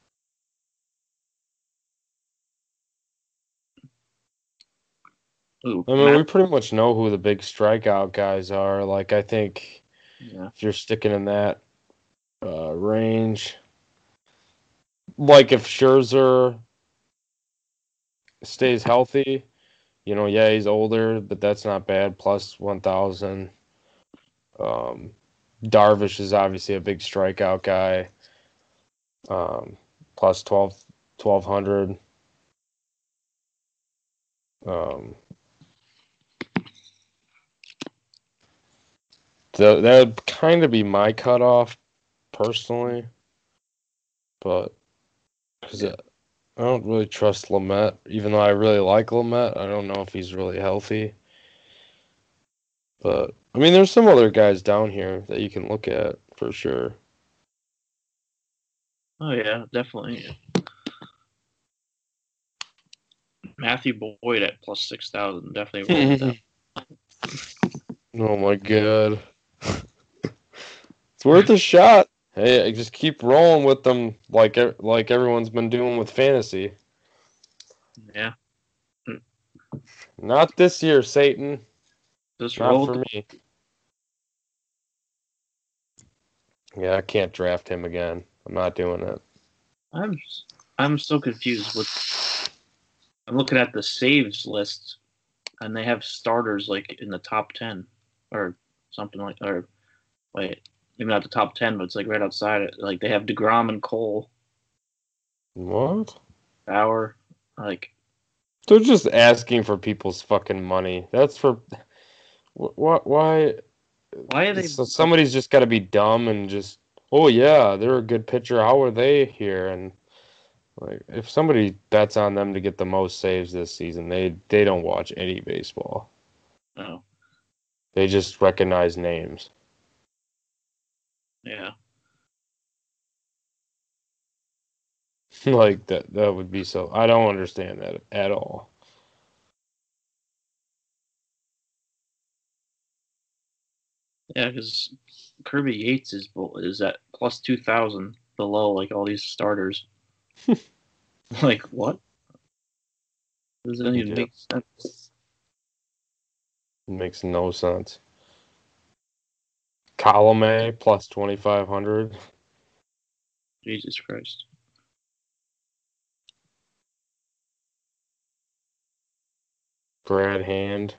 Ooh, I mean, we pretty much know who the big strikeout guys are. Like, I think if you're sticking in that range, like if Scherzer stays healthy, yeah, he's older, but that's not bad. Plus 1,000. Darvish is obviously a big strikeout guy. Plus 1,200. So that would kind of be my cutoff, personally. But because I don't really trust Lamet, even though I really like Lamet. I don't know if he's really healthy. But I mean, there's some other guys down here that you can look at for sure. Oh yeah, definitely. Matthew Boyd at plus 6,000. Definitely roll with that. Oh my god, it's worth a shot. Hey, just keep rolling with them like everyone's been doing with fantasy. Yeah, Not this year, Satan. just Not roll. for me. Yeah, I can't draft him again. I'm not doing it. I'm so confused with. I'm looking at the saves list, and they have starters like in the top 10 or something like. Or wait, maybe not the top 10, but it's like right outside it. Like they have DeGrom and Cole, What? Bauer, like. They're just asking for people's fucking money. That's for what? Why? Why are they? So somebody's just got to be dumb and just, oh yeah, they're a good pitcher. How are they here? And like, if somebody bets on them to get the most saves this season, they don't watch any baseball. Oh, They just recognize names. yeah. Like that would be so. I don't understand that at all. Yeah, because Kirby Yates is at plus 2,000 below like all these starters. Like what? Doesn't even Yeah. make sense. It makes no sense. Colome plus 2,500. Jesus Christ. Brad Hand.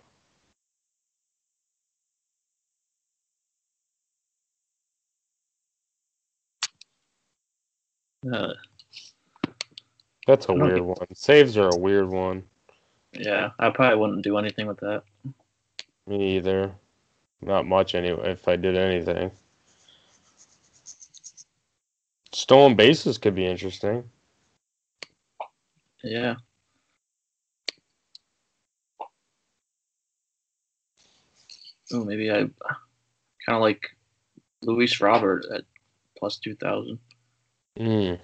Uh, That's a I don't weird get- one. Saves are a weird one. yeah, I probably wouldn't do anything with that. Me either. Not much anyway, if I did anything. Stolen bases could be interesting. Yeah. Oh, maybe I kind of like Luis Robert at plus 2,000. Mm.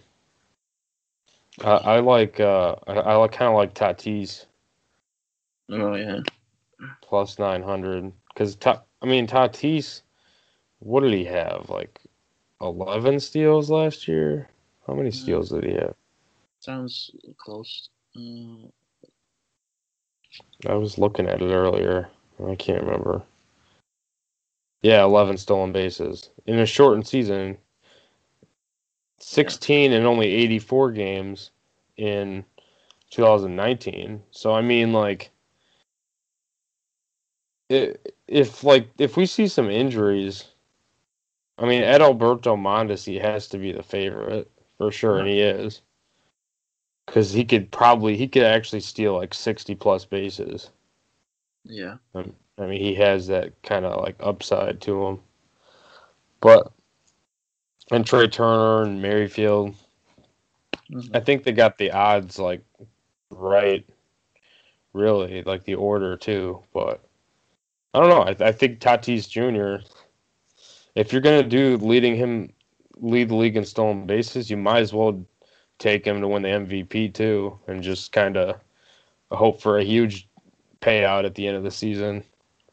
I like I like kind of like Tatis Oh yeah. plus 900 because Tatis, what did he have, like 11 steals last year? How many steals did he have? Sounds close. I was looking at it earlier. I can't remember. Yeah, 11 stolen bases in a shortened season. 16 and only 84 games in 2019. So I mean, like, if we see some injuries, I mean, Adalberto Mondesi has to be the favorite for sure, and he is, because he could actually steal like 60 plus bases. Yeah. I mean, he has that kind of like upside to him. But and Trey Turner and Merrifield, Mhm. I think they got the odds like right, really, like the order too. But I don't know. I think Tatis Jr., if you're gonna lead the league in stolen bases, you might as well take him to win the MVP too, and just kind of hope for a huge payout at the end of the season.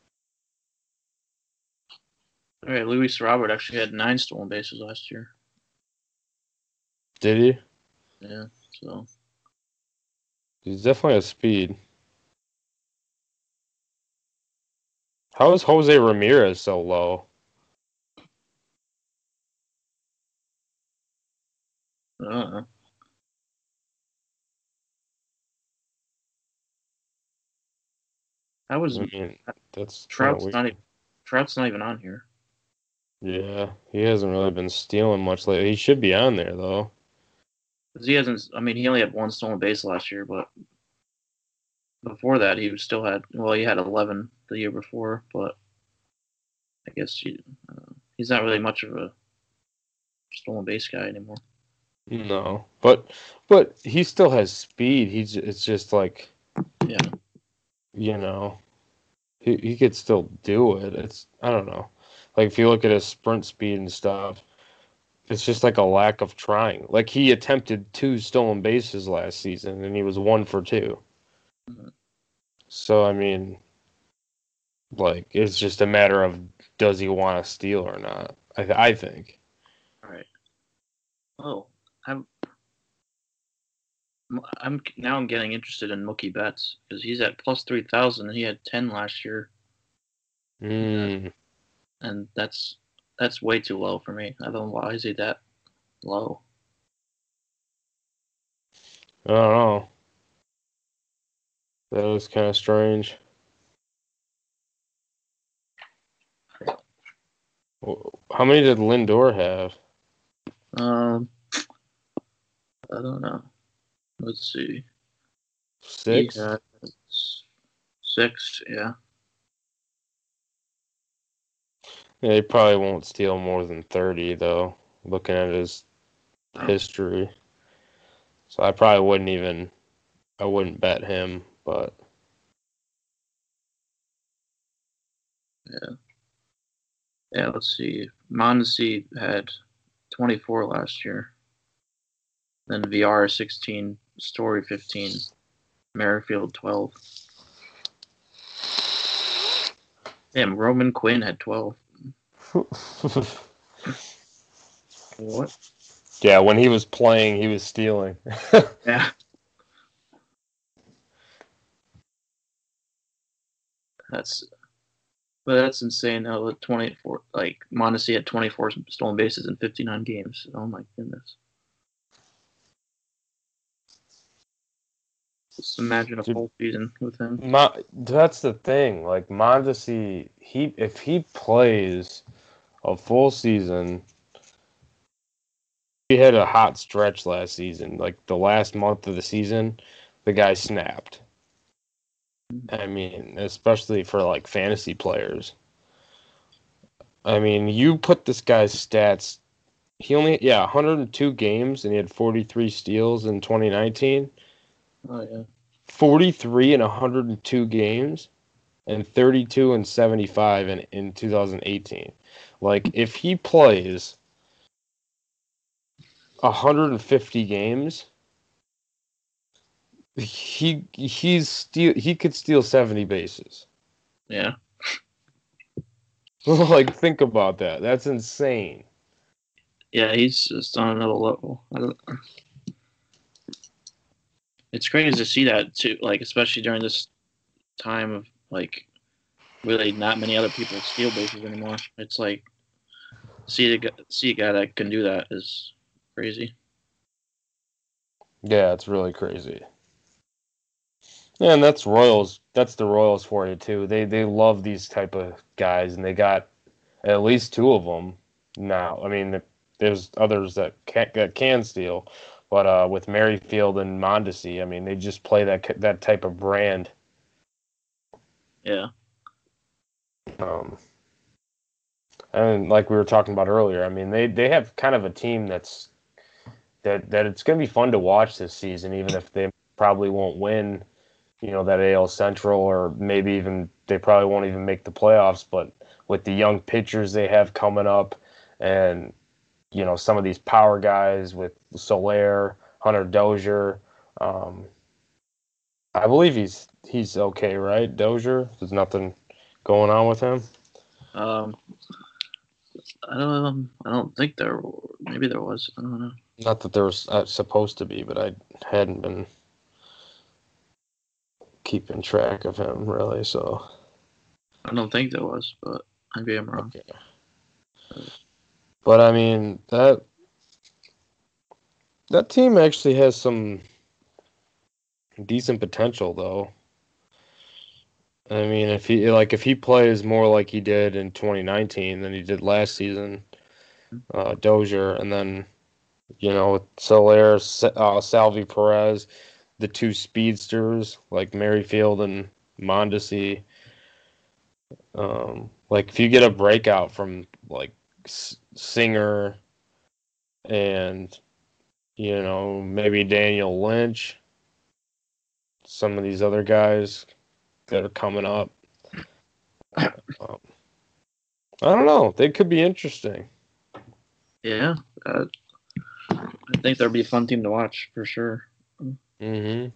All right, Luis Robert actually had 9 stolen bases last year. Did he? Yeah, so He's definitely a speed. How is Jose Ramirez so low? I don't know. That was I mean, that's Trout's kinda not weird. even Trout's not even on here. Yeah, he hasn't really been stealing much lately. He should be on there though. 'Cause he hasn't. I mean, he only had 1 stolen base last year, but before that, he still had. Well, he had 11 the year before, but I guess he's not really much of a stolen base guy anymore. No, but he still has speed. It's just like, Yeah. you know, he could still do it. I don't know. Like if you look at his sprint speed and stuff, it's just like a lack of trying. Like he attempted 2 stolen bases last season and he was 1 for 2. Mhm. So I mean, like it's just a matter of does he want to steal or not? I think. All right. Oh, I'm now getting interested in Mookie Betts because he's at plus 3,000 and he had 10 last year, Mm, and that's way too low for me. I don't know why is he that low. I don't know. That was kind of strange. How many did Lindor have? Um, I don't know. Let's see. 6? He had 6. Yeah. Yeah, he probably won't steal more than 30 though, looking at his history. So I wouldn't bet him, but Yeah. Yeah. Let's see. Mondesi had 24 last year. Then VR 16, Story 15, Merrifield 12. Damn, Roman Quinn had 12. What? yeah, when he was playing, he was stealing. Yeah. That's insane. Though, 24, like Mondesi had 24 stolen bases in 59 games. Oh my goodness. Just imagine a Dude, full season with him. That's the thing. Like Mondesi, if he plays a full season, he had a hot stretch last season. Like the last month of the season, the guy snapped. I mean, especially for like fantasy players. I mean, you put this guy's stats. He only 102 games and he had 43 steals in 2019. Oh yeah. 43 in 102 games and 32 and 75 in 2018. Like if he plays 150 games, he could steal 70 bases. Yeah. Like think about that. That's insane. Yeah, he's just on another level. It's crazy to see that too, like especially during this time of like really not many other people steal bases anymore. It's like see a guy that can do that is crazy. Yeah, it's really crazy. Yeah, and that's Royals. That's the Royals for you too. They love these type of guys, and they got at least 2 of them now. I mean, there's others that can steal, but with Merrifield and Mondesi, I mean, they just play that type of brand. Yeah. And like we were talking about earlier, I mean, they have kind of a team that it's going to be fun to watch this season, even if they probably won't win, that AL Central, or maybe even they probably won't even make the playoffs. But with the young pitchers they have coming up, and some of these power guys with Soler, Hunter Dozier, I believe he's okay, right? Dozier, there's nothing going on with him. I don't think there. Maybe there was. I don't know. Not that there was supposed to be, but I hadn't been keeping track of him really. So I don't think there was, but maybe I'm wrong. okay. But I mean that team actually has some decent potential, though. I mean, if he plays more like he did in 2019 than he did last season, Dozier, and then Soler, Salvi Perez, the 2 speedsters like Merrifield and Mondesi. Like if you get a breakout from like Singer and maybe Daniel Lynch, some of these other guys that are coming up, Um, I don't know. They could be interesting. Yeah, I think that'd be a fun team to watch for sure. Mm-hmm.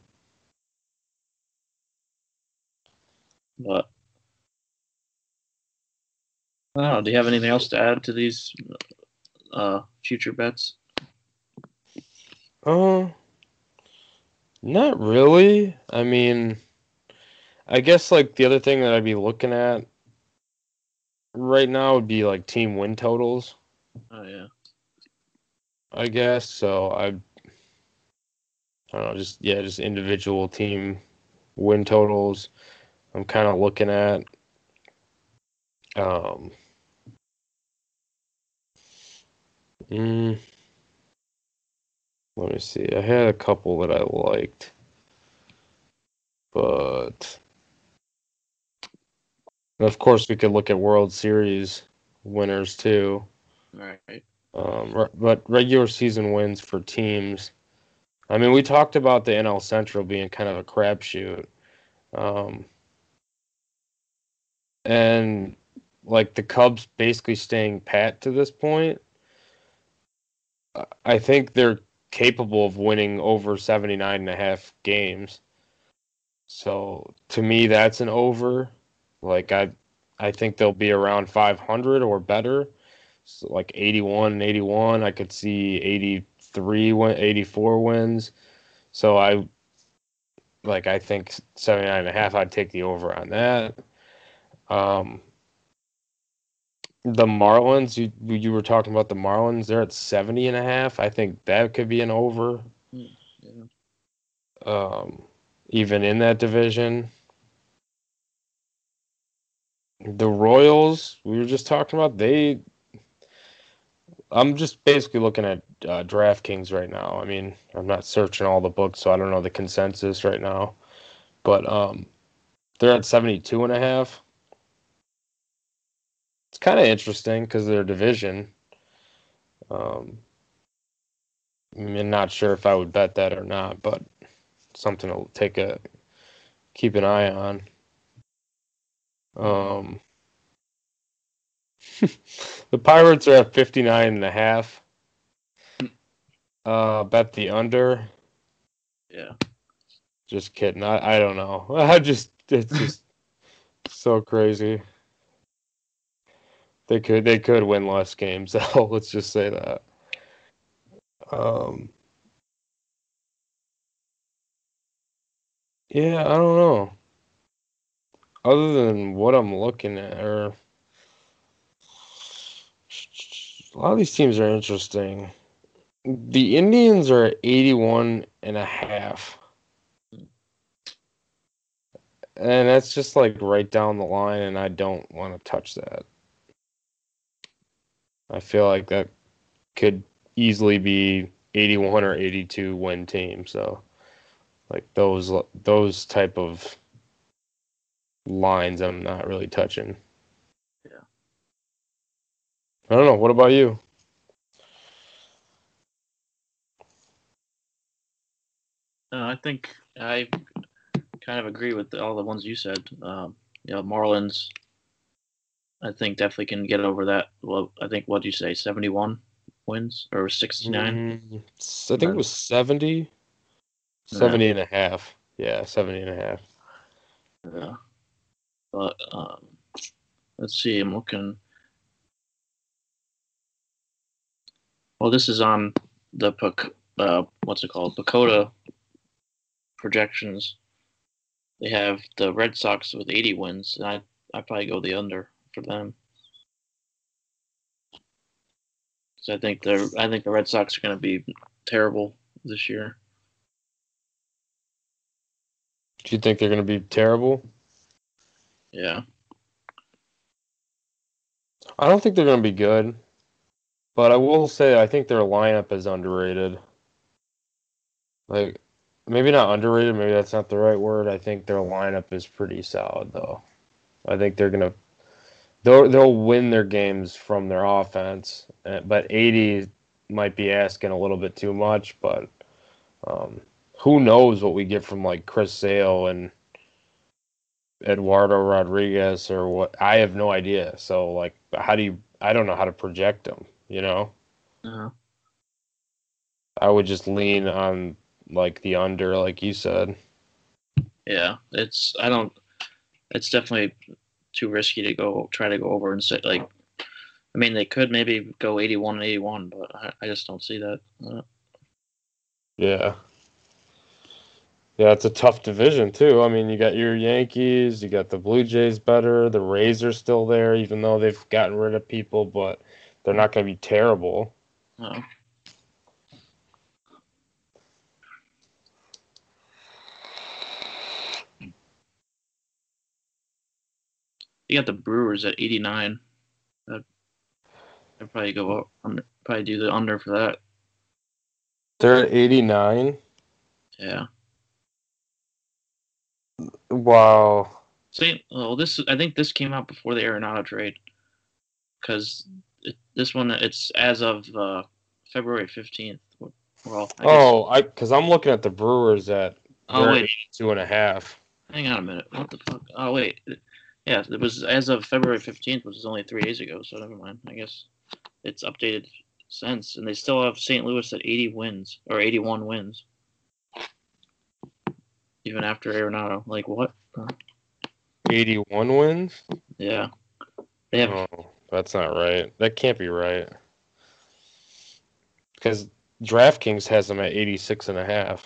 But I don't know. Do you have anything else to add to these future bets? Not really. I mean, I guess like the other thing that I'd be looking at right now would be like team win totals, Oh yeah. I guess. So I don't know, just individual team win totals. I'm kind of looking at. Um, mm, Let me see. I had a couple that I liked, but of course we could look at World Series winners too. All right. But regular season wins for teams. I mean, we talked about the NL Central being kind of a crapshoot. Um, and like the Cubs basically staying pat to this point, I think they're capable of winning over 79.5 games. So to me, that's an over. Like I think they'll be around 500 or better. So like 81 and 81. I could see 84 wins. So I think 79.5. I'd take the over on that. The Marlins, you were talking about the Marlins. They're at 70.5. I think that could be an over. Yeah. Even in that division. The Royals, we were just talking about, I'm just basically looking at DraftKings right now. I mean, I'm not searching all the books, so I don't know the consensus right now. But they're at 72.5. It's kind of interesting because of their division. I'm not sure if I would bet that or not, but something to keep an eye on. The Pirates are at 59.5. Bet the under. Yeah. Just kidding. I don't know. It's just so crazy. They could win less games though. Let's just say that. Um, yeah, I don't know. Other than what I'm looking at, or a lot of these teams are interesting. The Indians are at 81.5. And that's just like right down the line, and I don't want to touch that. I feel like that could easily be 81 or 82 win team. So like those type of lines I'm not really touching. Yeah. I don't know. What about you? I think I kind of agree with all the ones you said. Marlins, I think definitely can get over that. Well, I think what did you say, 71 wins or 69? I think it was 70. Yeah. 70.5. Yeah, 70.5. Yeah. But let's see. I'm looking. Well, this is on the what's it called? Pacoda projections. They have the Red Sox with 80 wins, and I probably go the under for them. So I think the Red Sox are going to be terrible this year. Do you think they're going to be terrible? Yeah. I don't think they're going to be good, but I will say I think their lineup is underrated. Like, maybe not underrated, maybe that's not the right word. I think their lineup is pretty solid, though. I think they'll win their games from their offense, but 80 might be asking a little bit too much, but who knows what we get from like Chris Sale and Eduardo Rodriguez or what. I have no idea. So like, how do you? I don't know how to project them. You know, Uh, I would just lean on like the under, like you said. yeah, it's definitely too risky to try to go over and say like. I mean, they could maybe go 81 and 81, but I just don't see that. Yeah. Yeah, it's a tough division too. I mean, you got your Yankees, you got the Blue Jays better, the Rays are still there, even though they've gotten rid of people, but they're not going to be terrible. No. You got the Brewers at 89. I'd probably go up, probably do the under for that. They're at 89. Yeah. Wow. I think this came out before the Arenado trade, because this one it's as of February 15th. Well, because I'm looking at the Brewers at Oh, wait. 82.5. Hang on a minute. What the fuck? Oh wait, yeah, it was as of February 15th, which was only 3 days ago. So never mind. I guess it's updated since, and they still have St. Louis at 80 wins or 81 wins, even after Arenado. Like what? 81 wins? Yeah, they have. Oh, that's not right. That can't be right. Because DraftKings has them at 86.5.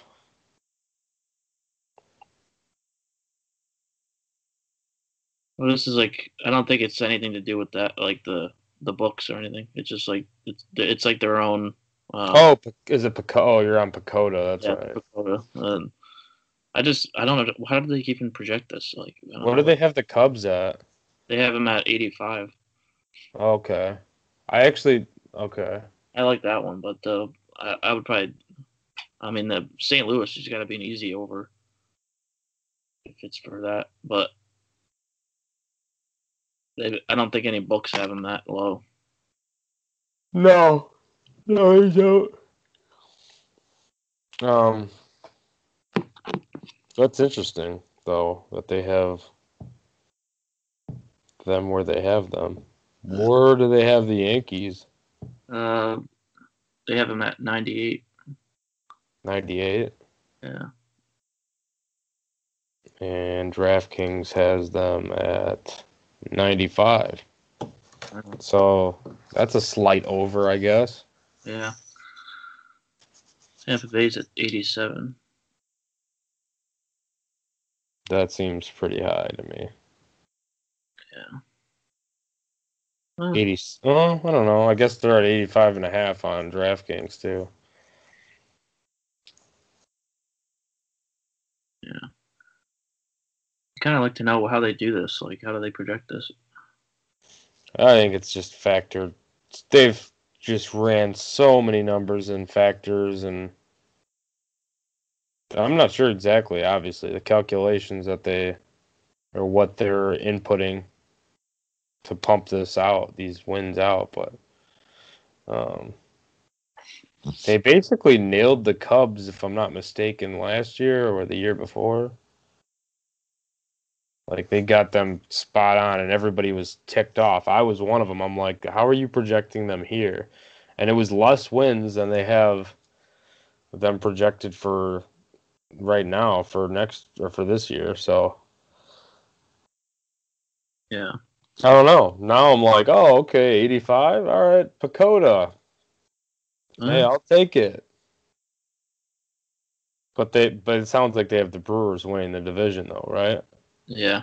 Well, this is like I don't think it's anything to do with that, like the books or anything. It's just like it's like their own. Is it Pacoda? Oh, you're on Pacoda. That's Yeah, right. Pacoda. I don't know. How do they even project this? Like, What do they have the Cubs at? They have them at 85. Okay. Okay. I like that one, but I would probably. I mean, the St. Louis has got to be an easy over if it's for that, but I don't think any books have them that low. No, they don't. That's interesting though that they have them where they have them. Where do they have the Yankees? They have them at 98. 98. Yeah. And DraftKings has them at 95. So that's a slight over, I guess. Yeah. Tampa Bay's at 87. That seems pretty high to me. Yeah. 80. Oh, I don't know. I guess they're at 85.5 on DraftKings too. Yeah. Kind of like to know how they do this. Like, how do they project this? I think it's just factored. They've just ran so many numbers and factors, and I'm not sure exactly, obviously, the calculations that or what they're inputting to pump these wins out, but they basically nailed the Cubs, if I'm not mistaken, last year or the year before. Like, they got them spot on, and everybody was ticked off. I was one of them. I'm like, how are you projecting them here? And it was less wins than they have them projected for right now for this year. So, yeah. I don't know. Now I'm like, oh, okay, 85. All right, Pacoda. Hey, I'll take it. But it sounds like they have the Brewers winning the division, though, right? Yeah.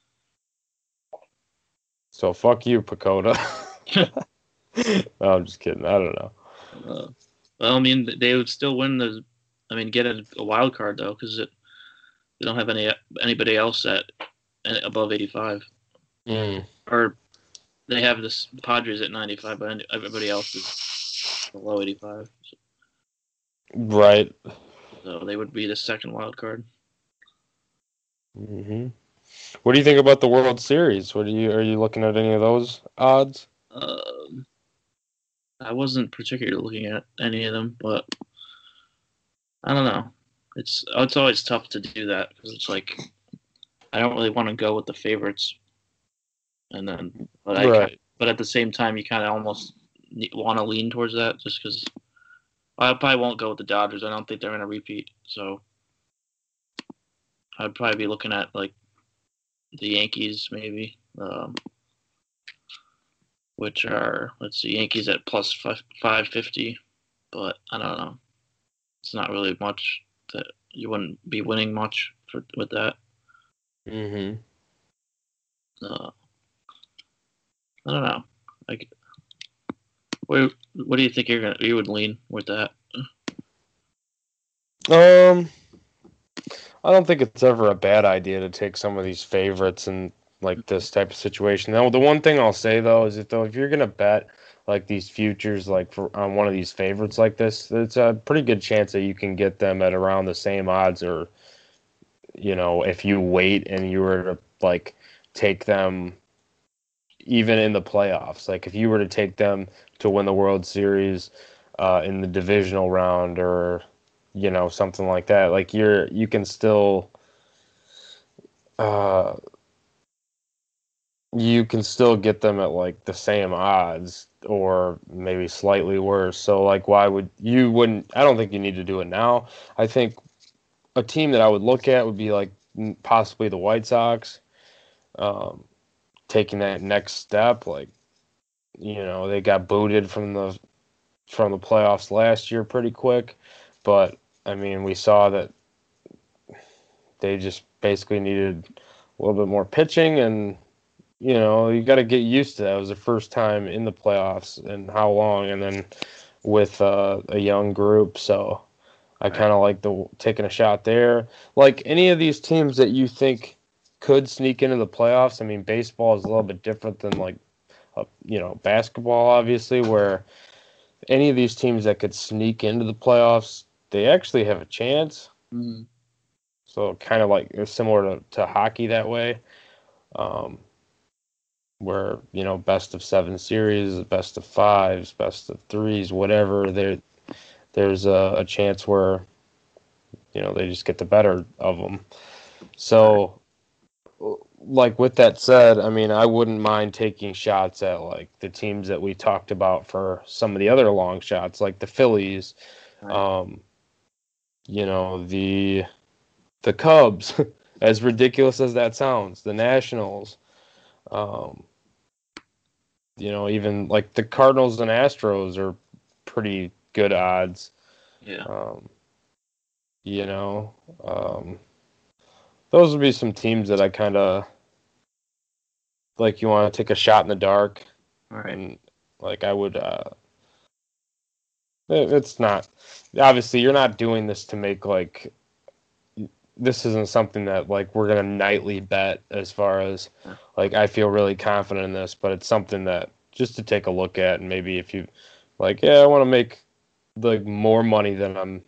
So fuck you, Pacoda. No, I'm just kidding. I don't know. Well, I mean, they would still win get a wild card though, because they don't have anybody else at above 85. Or they have the Padres at 95, but everybody else is below 85. So. Right. So they would be the second wild card. Mm-hmm. What do you think about the World Series? Are you looking at any of those odds? I wasn't particularly looking at any of them, but I don't know. It's always tough to do that because it's like I don't really want to go with the favorites, and then Right. but at the same time, you kind of almost want to lean towards that just because I probably won't go with the Dodgers. I don't think they're going to repeat, so I'd probably be looking at like the Yankees maybe, which are let's see, Yankees at plus 550, but I don't know. It's not really much that you wouldn't be winning much with that. Mm-hmm. I don't know. Like, what do you think you would lean with that? I don't think it's ever a bad idea to take some of these favorites in like this type of situation. Now, the one thing I'll say though is that if you're gonna bet like these futures like on one of these favorites like this, it's a pretty good chance that you can get them at around the same odds, or if you wait and you were to like take them even in the playoffs, like if you were to take them to win the World Series in the divisional round, or something like that, like you can still get them at like the same odds or maybe slightly worse. So like I don't think you need to do it now. I think a team that I would look at would be like possibly the White Sox, taking that next step. Like, they got booted from the playoffs last year pretty quick, but I mean, we saw that they just basically needed a little bit more pitching, and you got to get used to that. It was the first time in the playoffs and how long, and then with a young group, so I kind of like taking a shot there. Like any of these teams that you think could sneak into the playoffs. I mean, baseball is a little bit different than like, basketball, obviously, where any of these teams that could sneak into the playoffs, they actually have a chance. Mm-hmm. So kind of like similar to hockey that way, where best of 7 series, best of 5s, best of 3s, whatever. There's a chance where they just get the better of them. So, like with that said, I mean, I wouldn't mind taking shots at like the teams that we talked about for some of the other long shots, like the Phillies, Right. The Cubs, as ridiculous as that sounds, the Nationals, even like the Cardinals and Astros are pretty good odds. Yeah. Those would be some teams that I kind of like. You want to take a shot in the dark, All right. and like I would. It's not, obviously you're not doing this to make like. This isn't something that like we're gonna nightly bet as far as like I feel really confident in this, but it's something that just to take a look at, and maybe if you like, I want to make like more money than I'm.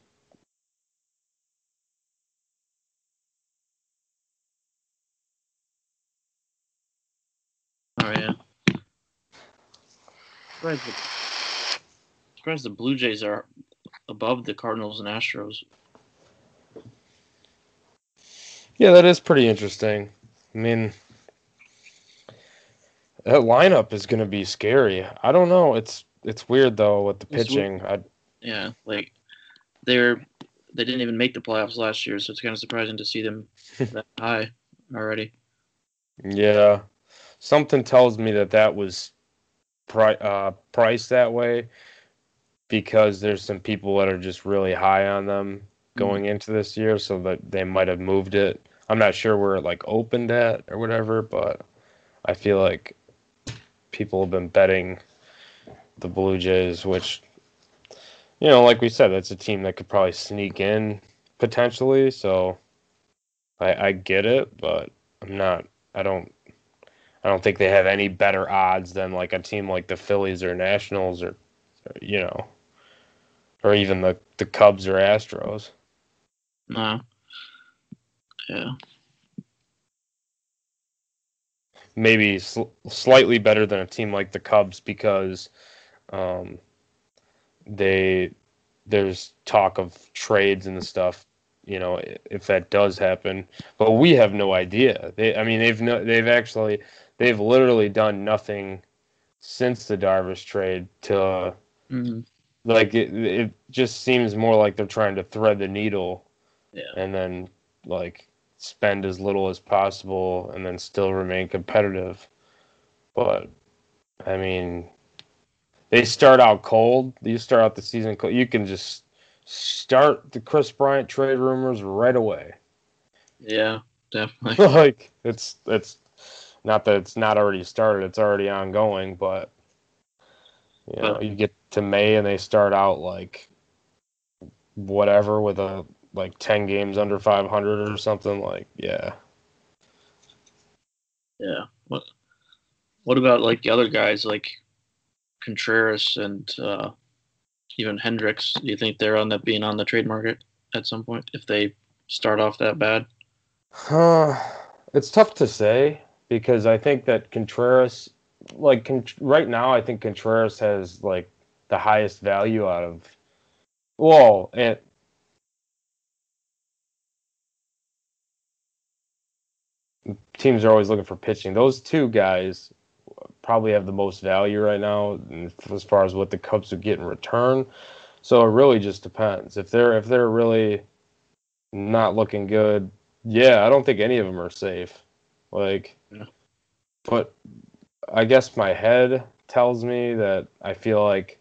Oh yeah. Surprised the Blue Jays are above the Cardinals and Astros. Yeah, that is pretty interesting. I mean, that lineup is going to be scary. I don't know. It's weird though with the pitching. Yeah, like they didn't even make the playoffs last year, so it's kind of surprising to see them that high already. Yeah, something tells me that was priced that way because there's some people that are just really high on them going into this year, so that they might have moved it. I'm not sure where it like opened at or whatever, but I feel like people have been betting the Blue Jays, which, like we said, that's a team that could probably sneak in potentially. So I get it, but I don't think they have any better odds than like a team like the Phillies or Nationals or or even the Cubs or Astros. No. Yeah. Maybe slightly better than a team like the Cubs because there's talk of trades and stuff, if that does happen. But we have no idea. They've literally done nothing since the Darvish trade to like it just seems more like they're trying to thread the needle and then like spend as little as possible and then still remain competitive. But I mean, they start out cold. You start out the season cold. You can just start the Chris Bryant trade rumors right away. Yeah, definitely. Like it's not that it's not already started, it's already ongoing, but you get to May and they start out like whatever with a like 10 games under 500 or something, like Yeah. What about like the other guys like Contreras and even Hendricks? Do you think they'll end up being on the trade market at some point if they start off that bad? It's tough to say because I think that Contreras, like right now, I think Contreras has like the highest value out of. Well, and teams are always looking for pitching. Those two guys probably have the most value right now as far as what the Cubs would get in return. So it really just depends. If they're really not looking good, I don't think any of them are safe. Like, but I guess my head tells me that I feel like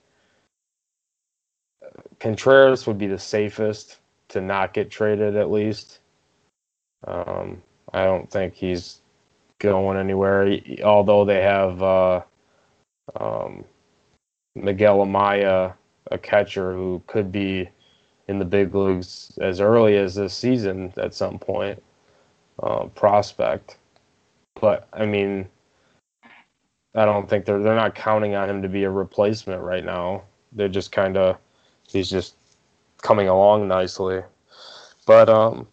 Contreras would be the safest to not get traded at least. I don't think he's going anywhere, although they have Miguel Amaya, a catcher who could be in the big leagues as early as this season at some point, prospect. But I mean, I don't think they're not counting on him to be a replacement right now. They're just he's just coming along nicely. But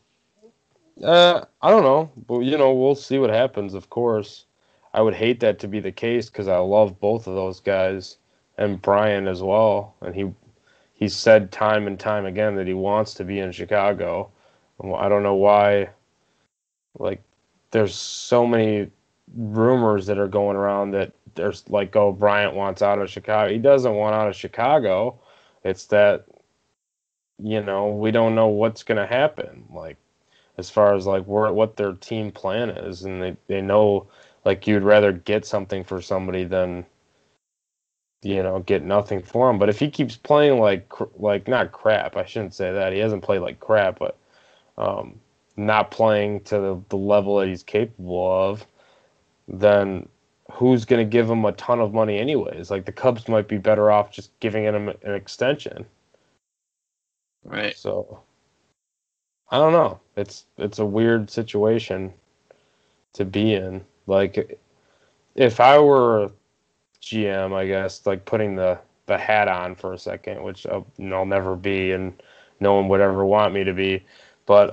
I don't know. But we'll see what happens. Of course, I would hate that to be the case because I love both of those guys and Brian as well. And he's said time and time again that he wants to be in Chicago. I don't know why. Like, there's so many rumors that are going around that there's like, oh, Bryant wants out of Chicago. He doesn't want out of Chicago. It's that, we don't know what's going to happen. Like, as far as like what their team plan is, and they know like you'd rather get something for somebody than get nothing for him. But if he keeps playing like not crap, I shouldn't say that, he hasn't played like crap, but not playing to the level that he's capable of, then who's going to give him a ton of money anyways? Like the Cubs might be better off just giving him an extension. Right. So I don't know. It's a weird situation to be in. Like, if I were a GM, I guess, like putting the hat on for a second, which I'll never be, and no one would ever want me to be. But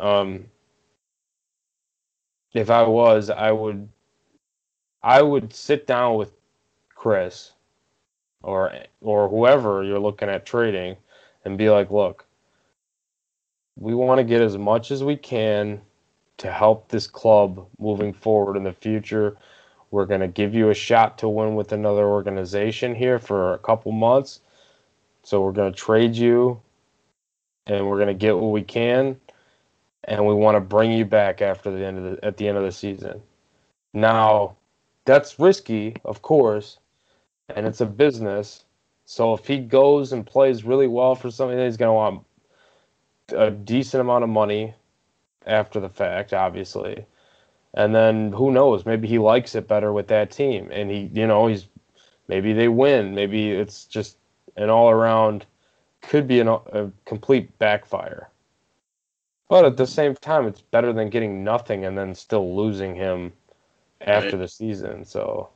if I was, I would sit down with Chris or whoever you're looking at trading and be like, look, we want to get as much as we can to help this club moving forward in the future. We're going to give you a shot to win with another organization here for a couple months. So we're going to trade you, and we're going to get what we can, and we want to bring you back at the end of the season. Now, that's risky, of course, and it's a business. So if he goes and plays really well for something, he's going to want a decent amount of money after the fact, obviously. And then who knows, maybe he likes it better with that team, and maybe they win, maybe it's just an all around, could be a complete backfire. But at the same time, it's better than getting nothing and then still losing him after the season. So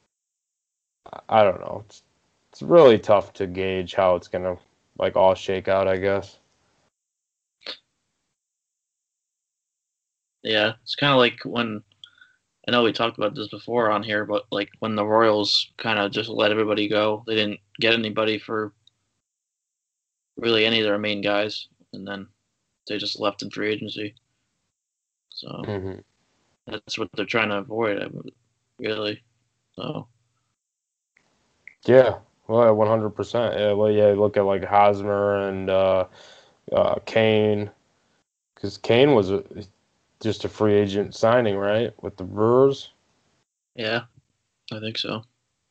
I don't know. It's really tough to gauge how it's gonna like all shake out, I guess. Yeah, it's kind of like when, I know we talked about this before on here, but like when the Royals kind of just let everybody go, they didn't get anybody for really any of their main guys, and then they just left in free agency. So Mm-hmm. that's what they're trying to avoid, really. So Yeah, well, 100%. Yeah, well, yeah, look at like Hosmer and Kane, because Kane was just a free agent signing, right, with the Brewers. yeah, I think so.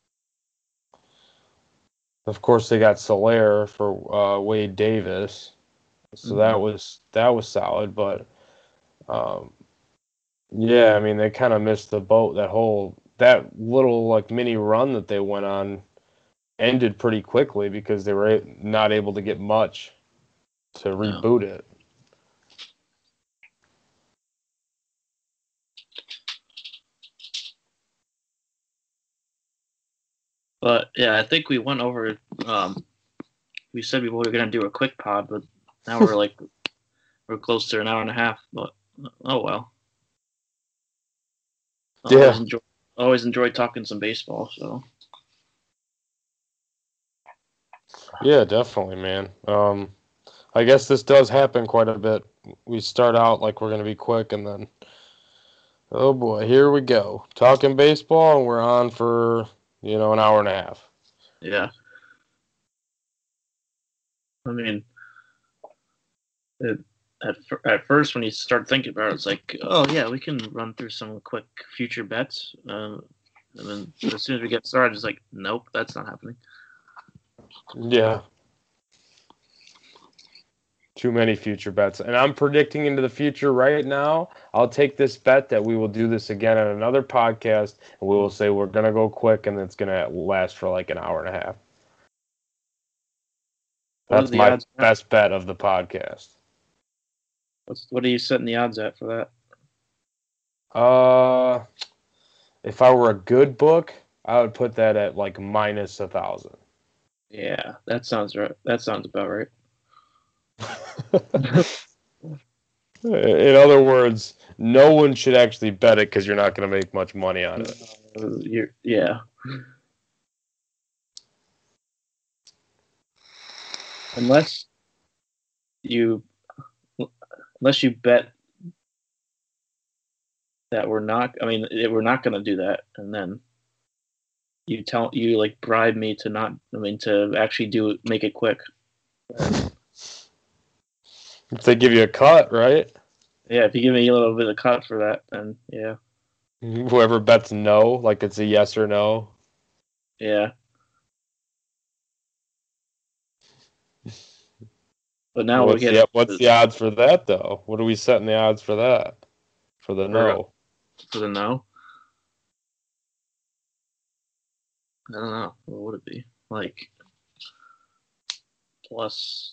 Of course, they got Soler for Wade Davis, so that was solid. But yeah, I mean, they kind of missed the boat. That little like mini run that they went on ended pretty quickly because they were not able to get much to reboot it. But yeah, I think we went over. We said we were going to do a quick pod, but now we're close to an hour and a half. But oh well. Yeah. Always enjoy talking some baseball. So Yeah, definitely, man. I guess this does happen quite a bit. We start out like we're going to be quick, and then, oh boy, here we go. Talking baseball, and we're on for, an hour and a half. yeah. I mean, at first when you start thinking about it, it's like, oh yeah, we can run through some quick future bets. And then as soon as we get started, it's like, nope, that's not happening. Yeah. Too many future bets. And I'm predicting into the future right now. I'll take this bet that we will do this again on another podcast, and we will say we're going to go quick, and it's going to last for like an hour and a half. That's my best bet of the podcast. What are you setting the odds at for that? If I were a good book, I would put that at like minus 1,000. Yeah, that sounds right. That sounds about right. In other words, no one should actually bet it because you're not going to make much money on it. Yeah. Unless you bet that we're not going to do that, and then you like bribe me to not. I mean, to actually make it quick. If they give you a cut, right? Yeah, if you give me a little bit of cut for that, then yeah. Whoever bets no, like it's a yes or no. Yeah. But now what's the odds for that though? What are we setting the odds for that? For the no. For the no? I don't know. What would it be? Like plus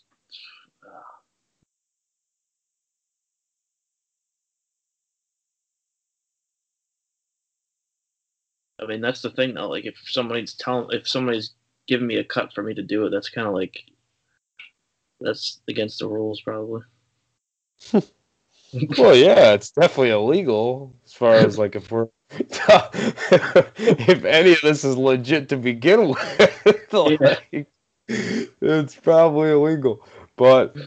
I mean, that's the thing though. Like, if somebody's giving me a cut for me to do it, that's kind of like that's against the rules, probably. Well, yeah, it's definitely illegal as far as like if any of this is legit to begin with, like, it's probably illegal. But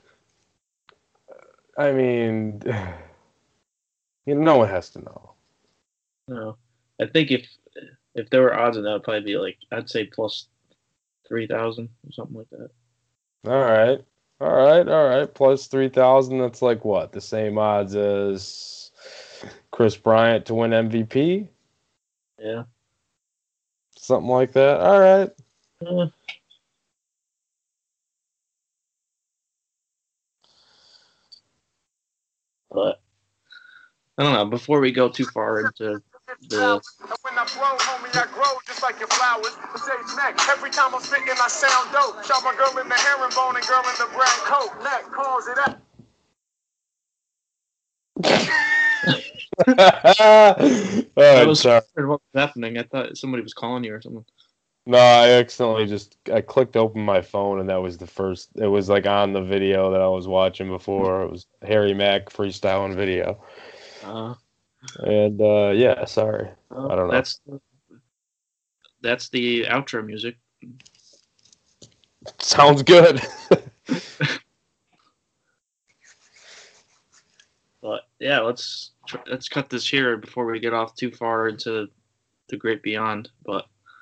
I mean, no one has to know. No, I think if there were odds on that, it'd probably be like I'd say plus 3,000 or something like that. All right. Plus 3,000. That's like what? The same odds as Chris Bryant to win MVP? Yeah. Something like that. All right. But I don't know. Before we go too far into the when I grow, homie, I grow just like your flowers. Every time I'm spitting, I sound dope. Shot my girl in the herringbone and girl in the brown coat. Neck calls it up. What was happening? I thought somebody was calling you or something. No, I accidentally I clicked open my phone and that was it was like on the video that I was watching before. It was Harry Mack freestyling video. And yeah, sorry. I don't know. That's the outro music. Sounds good. yeah, let's cut this here before we get off too far into the great beyond. But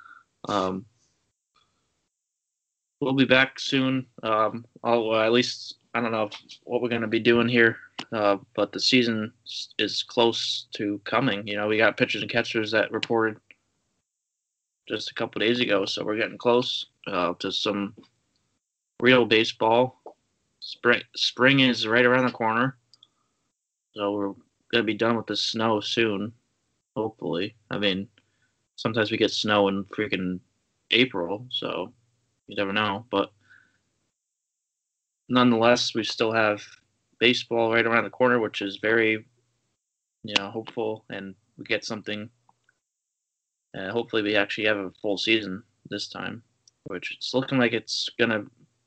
we'll be back soon. At least I don't know what we're going to be doing here, but the season is close to coming. You know, we got pitchers and catchers that reported just a couple days ago, so we're getting close to some real baseball. Spring is right around the corner, so we're going to be done with the snow soon, hopefully. I mean, sometimes we get snow in freaking April, so you never know. But nonetheless, we still have baseball right around the corner, which is very, hopeful, and we get something. Hopefully, we actually have a full season this time, which it's looking like it's gonna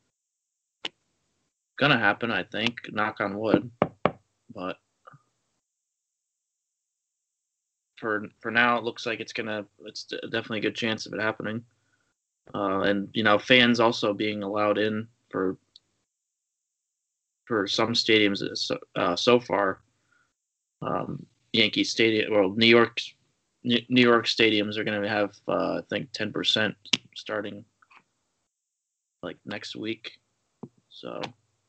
happen. I think, knock on wood, but for now, it looks like it's definitely a good chance of it happening. And fans also being allowed in for some stadiums so far. Yankee Stadium, well, New York stadiums are going to have I think 10% starting like next week. So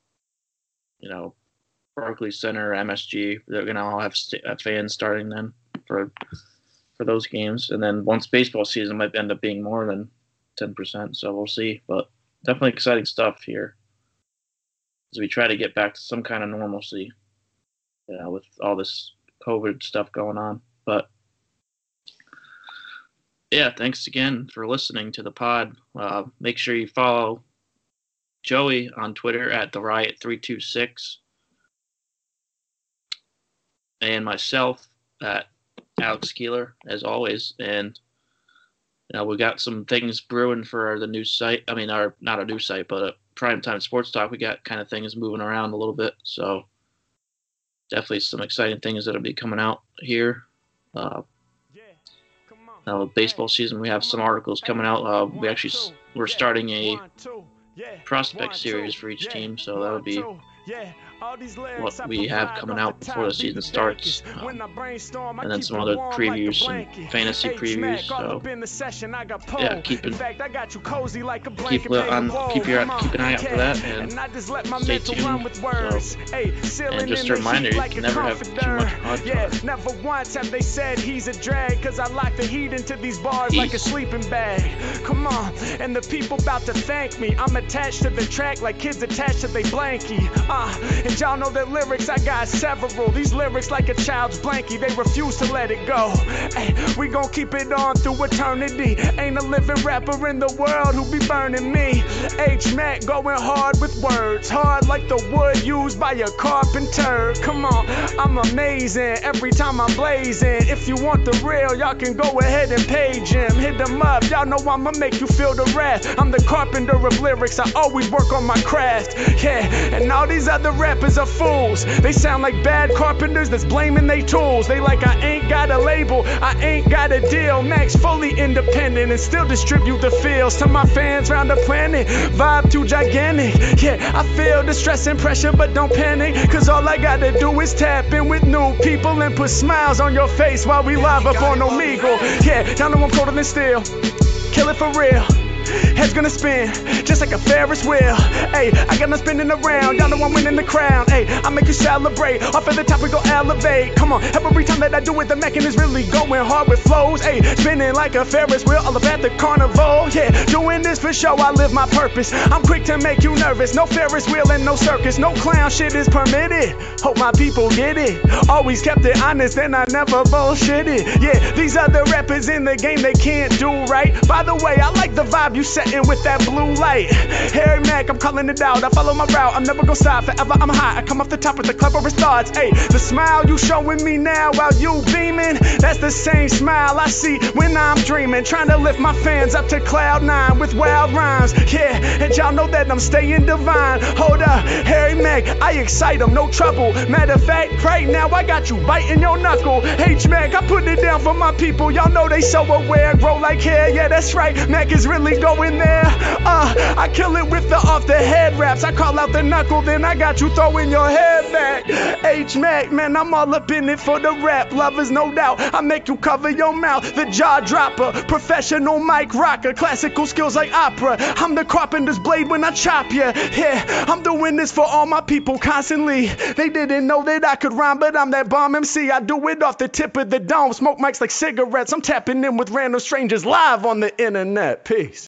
Barclays Center, MSG, they're going to all have fans starting then for those games. And then once baseball season might end up being more than 10%, so we'll see. But definitely exciting stuff here as we try to get back to some kind of normalcy, with all this COVID stuff going on. But yeah, thanks again for listening to the pod. Make sure you follow Joey on Twitter at TheRiot326 and myself at Alex Keeler, as always. And we got some things brewing for the new site. I mean, not a new site, but a Primetime Sports Talk. We got kind of things moving around a little bit, so definitely some exciting things that'll be coming out here. Baseball season, we have some articles coming out. We're starting a prospect series for each team, so that'll be what we have coming out before the season starts, and then some other previews and fantasy previews. So yeah, keep an eye out for that, and stay tuned. And just a reminder, you can never have too much podcast. Never once have they said he's a drag, cause I lock the heat into these bars like a sleeping bag. Come on, and the people about to thank me. I'm attached to the track like kids attached to they blankie. And y'all know the lyrics, I got several. These lyrics like a child's blankie, they refuse to let it go. Hey, we gon' keep it on through eternity. Ain't a living rapper in the world who be burning me. H-Mac going hard with words, hard like the wood used by a carpenter. Come on, I'm amazing every time I'm blazing. If you want the real, y'all can go ahead and page him. Hit them up, y'all know I'ma make you feel the wrath. I'm the carpenter of lyrics, I always work on my craft. Yeah, and all these other rappers are fools. They sound like bad carpenters that's blaming they tools. They like I ain't got a label, I ain't got a deal. Max fully independent and still distribute the feels to my fans round the planet. Vibe too gigantic. Yeah, I feel the stress and pressure, but don't panic, cause all I gotta do is tap in with new people and put smiles on your face while we live up on Omegle. Yeah, y'all know I'm colder than steel. Kill it for real. Head's gonna spin, just like a Ferris wheel. Hey, I got no spinning around, y'all know I'm winning the crown. Hey, I make you celebrate, off at the top we go elevate. Come on, every time that I do it, the Mackin is really going hard with flows. Hey, spinning like a Ferris wheel, all up at the carnival. Yeah, doing this for show, I live my purpose. I'm quick to make you nervous, no Ferris wheel and no circus. No clown shit is permitted, hope my people get it. Always kept it honest and I never bullshitted. Yeah, these other rappers in the game, they can't do right. By the way, I like the vibe you setting with that blue light. Harry Mack, I'm calling it out. I follow my route, I'm never gonna stop. Forever I'm hot, I come off the top with the cleverest thoughts. Hey, the smile you showing me now while you beaming, that's the same smile I see when I'm dreaming. Trying to lift my fans up to cloud 9 with wild rhymes. Yeah, and y'all know that I'm staying divine. Hold up, Harry Mack, I excite them, no trouble. Matter of fact, right now I got you biting your knuckle. H-Mack, I put it down for my people. Y'all know they so aware, grow like hair. Yeah, that's right, Mac is really go in there. I kill it with the off the head raps. I call out the knuckle, then I got you throwing your head back. H-Mac, man, I'm all up in it for the rap. Lovers, no doubt. I make you cover your mouth. The jaw dropper, professional mic rocker, classical skills like opera. I'm the carpenter's blade when I chop ya. Yeah, I'm doing this for all my people constantly. They didn't know that I could rhyme, but I'm that bomb MC. I do it off the tip of the dome. Smoke mics like cigarettes. I'm tapping in with random strangers live on the internet. Peace.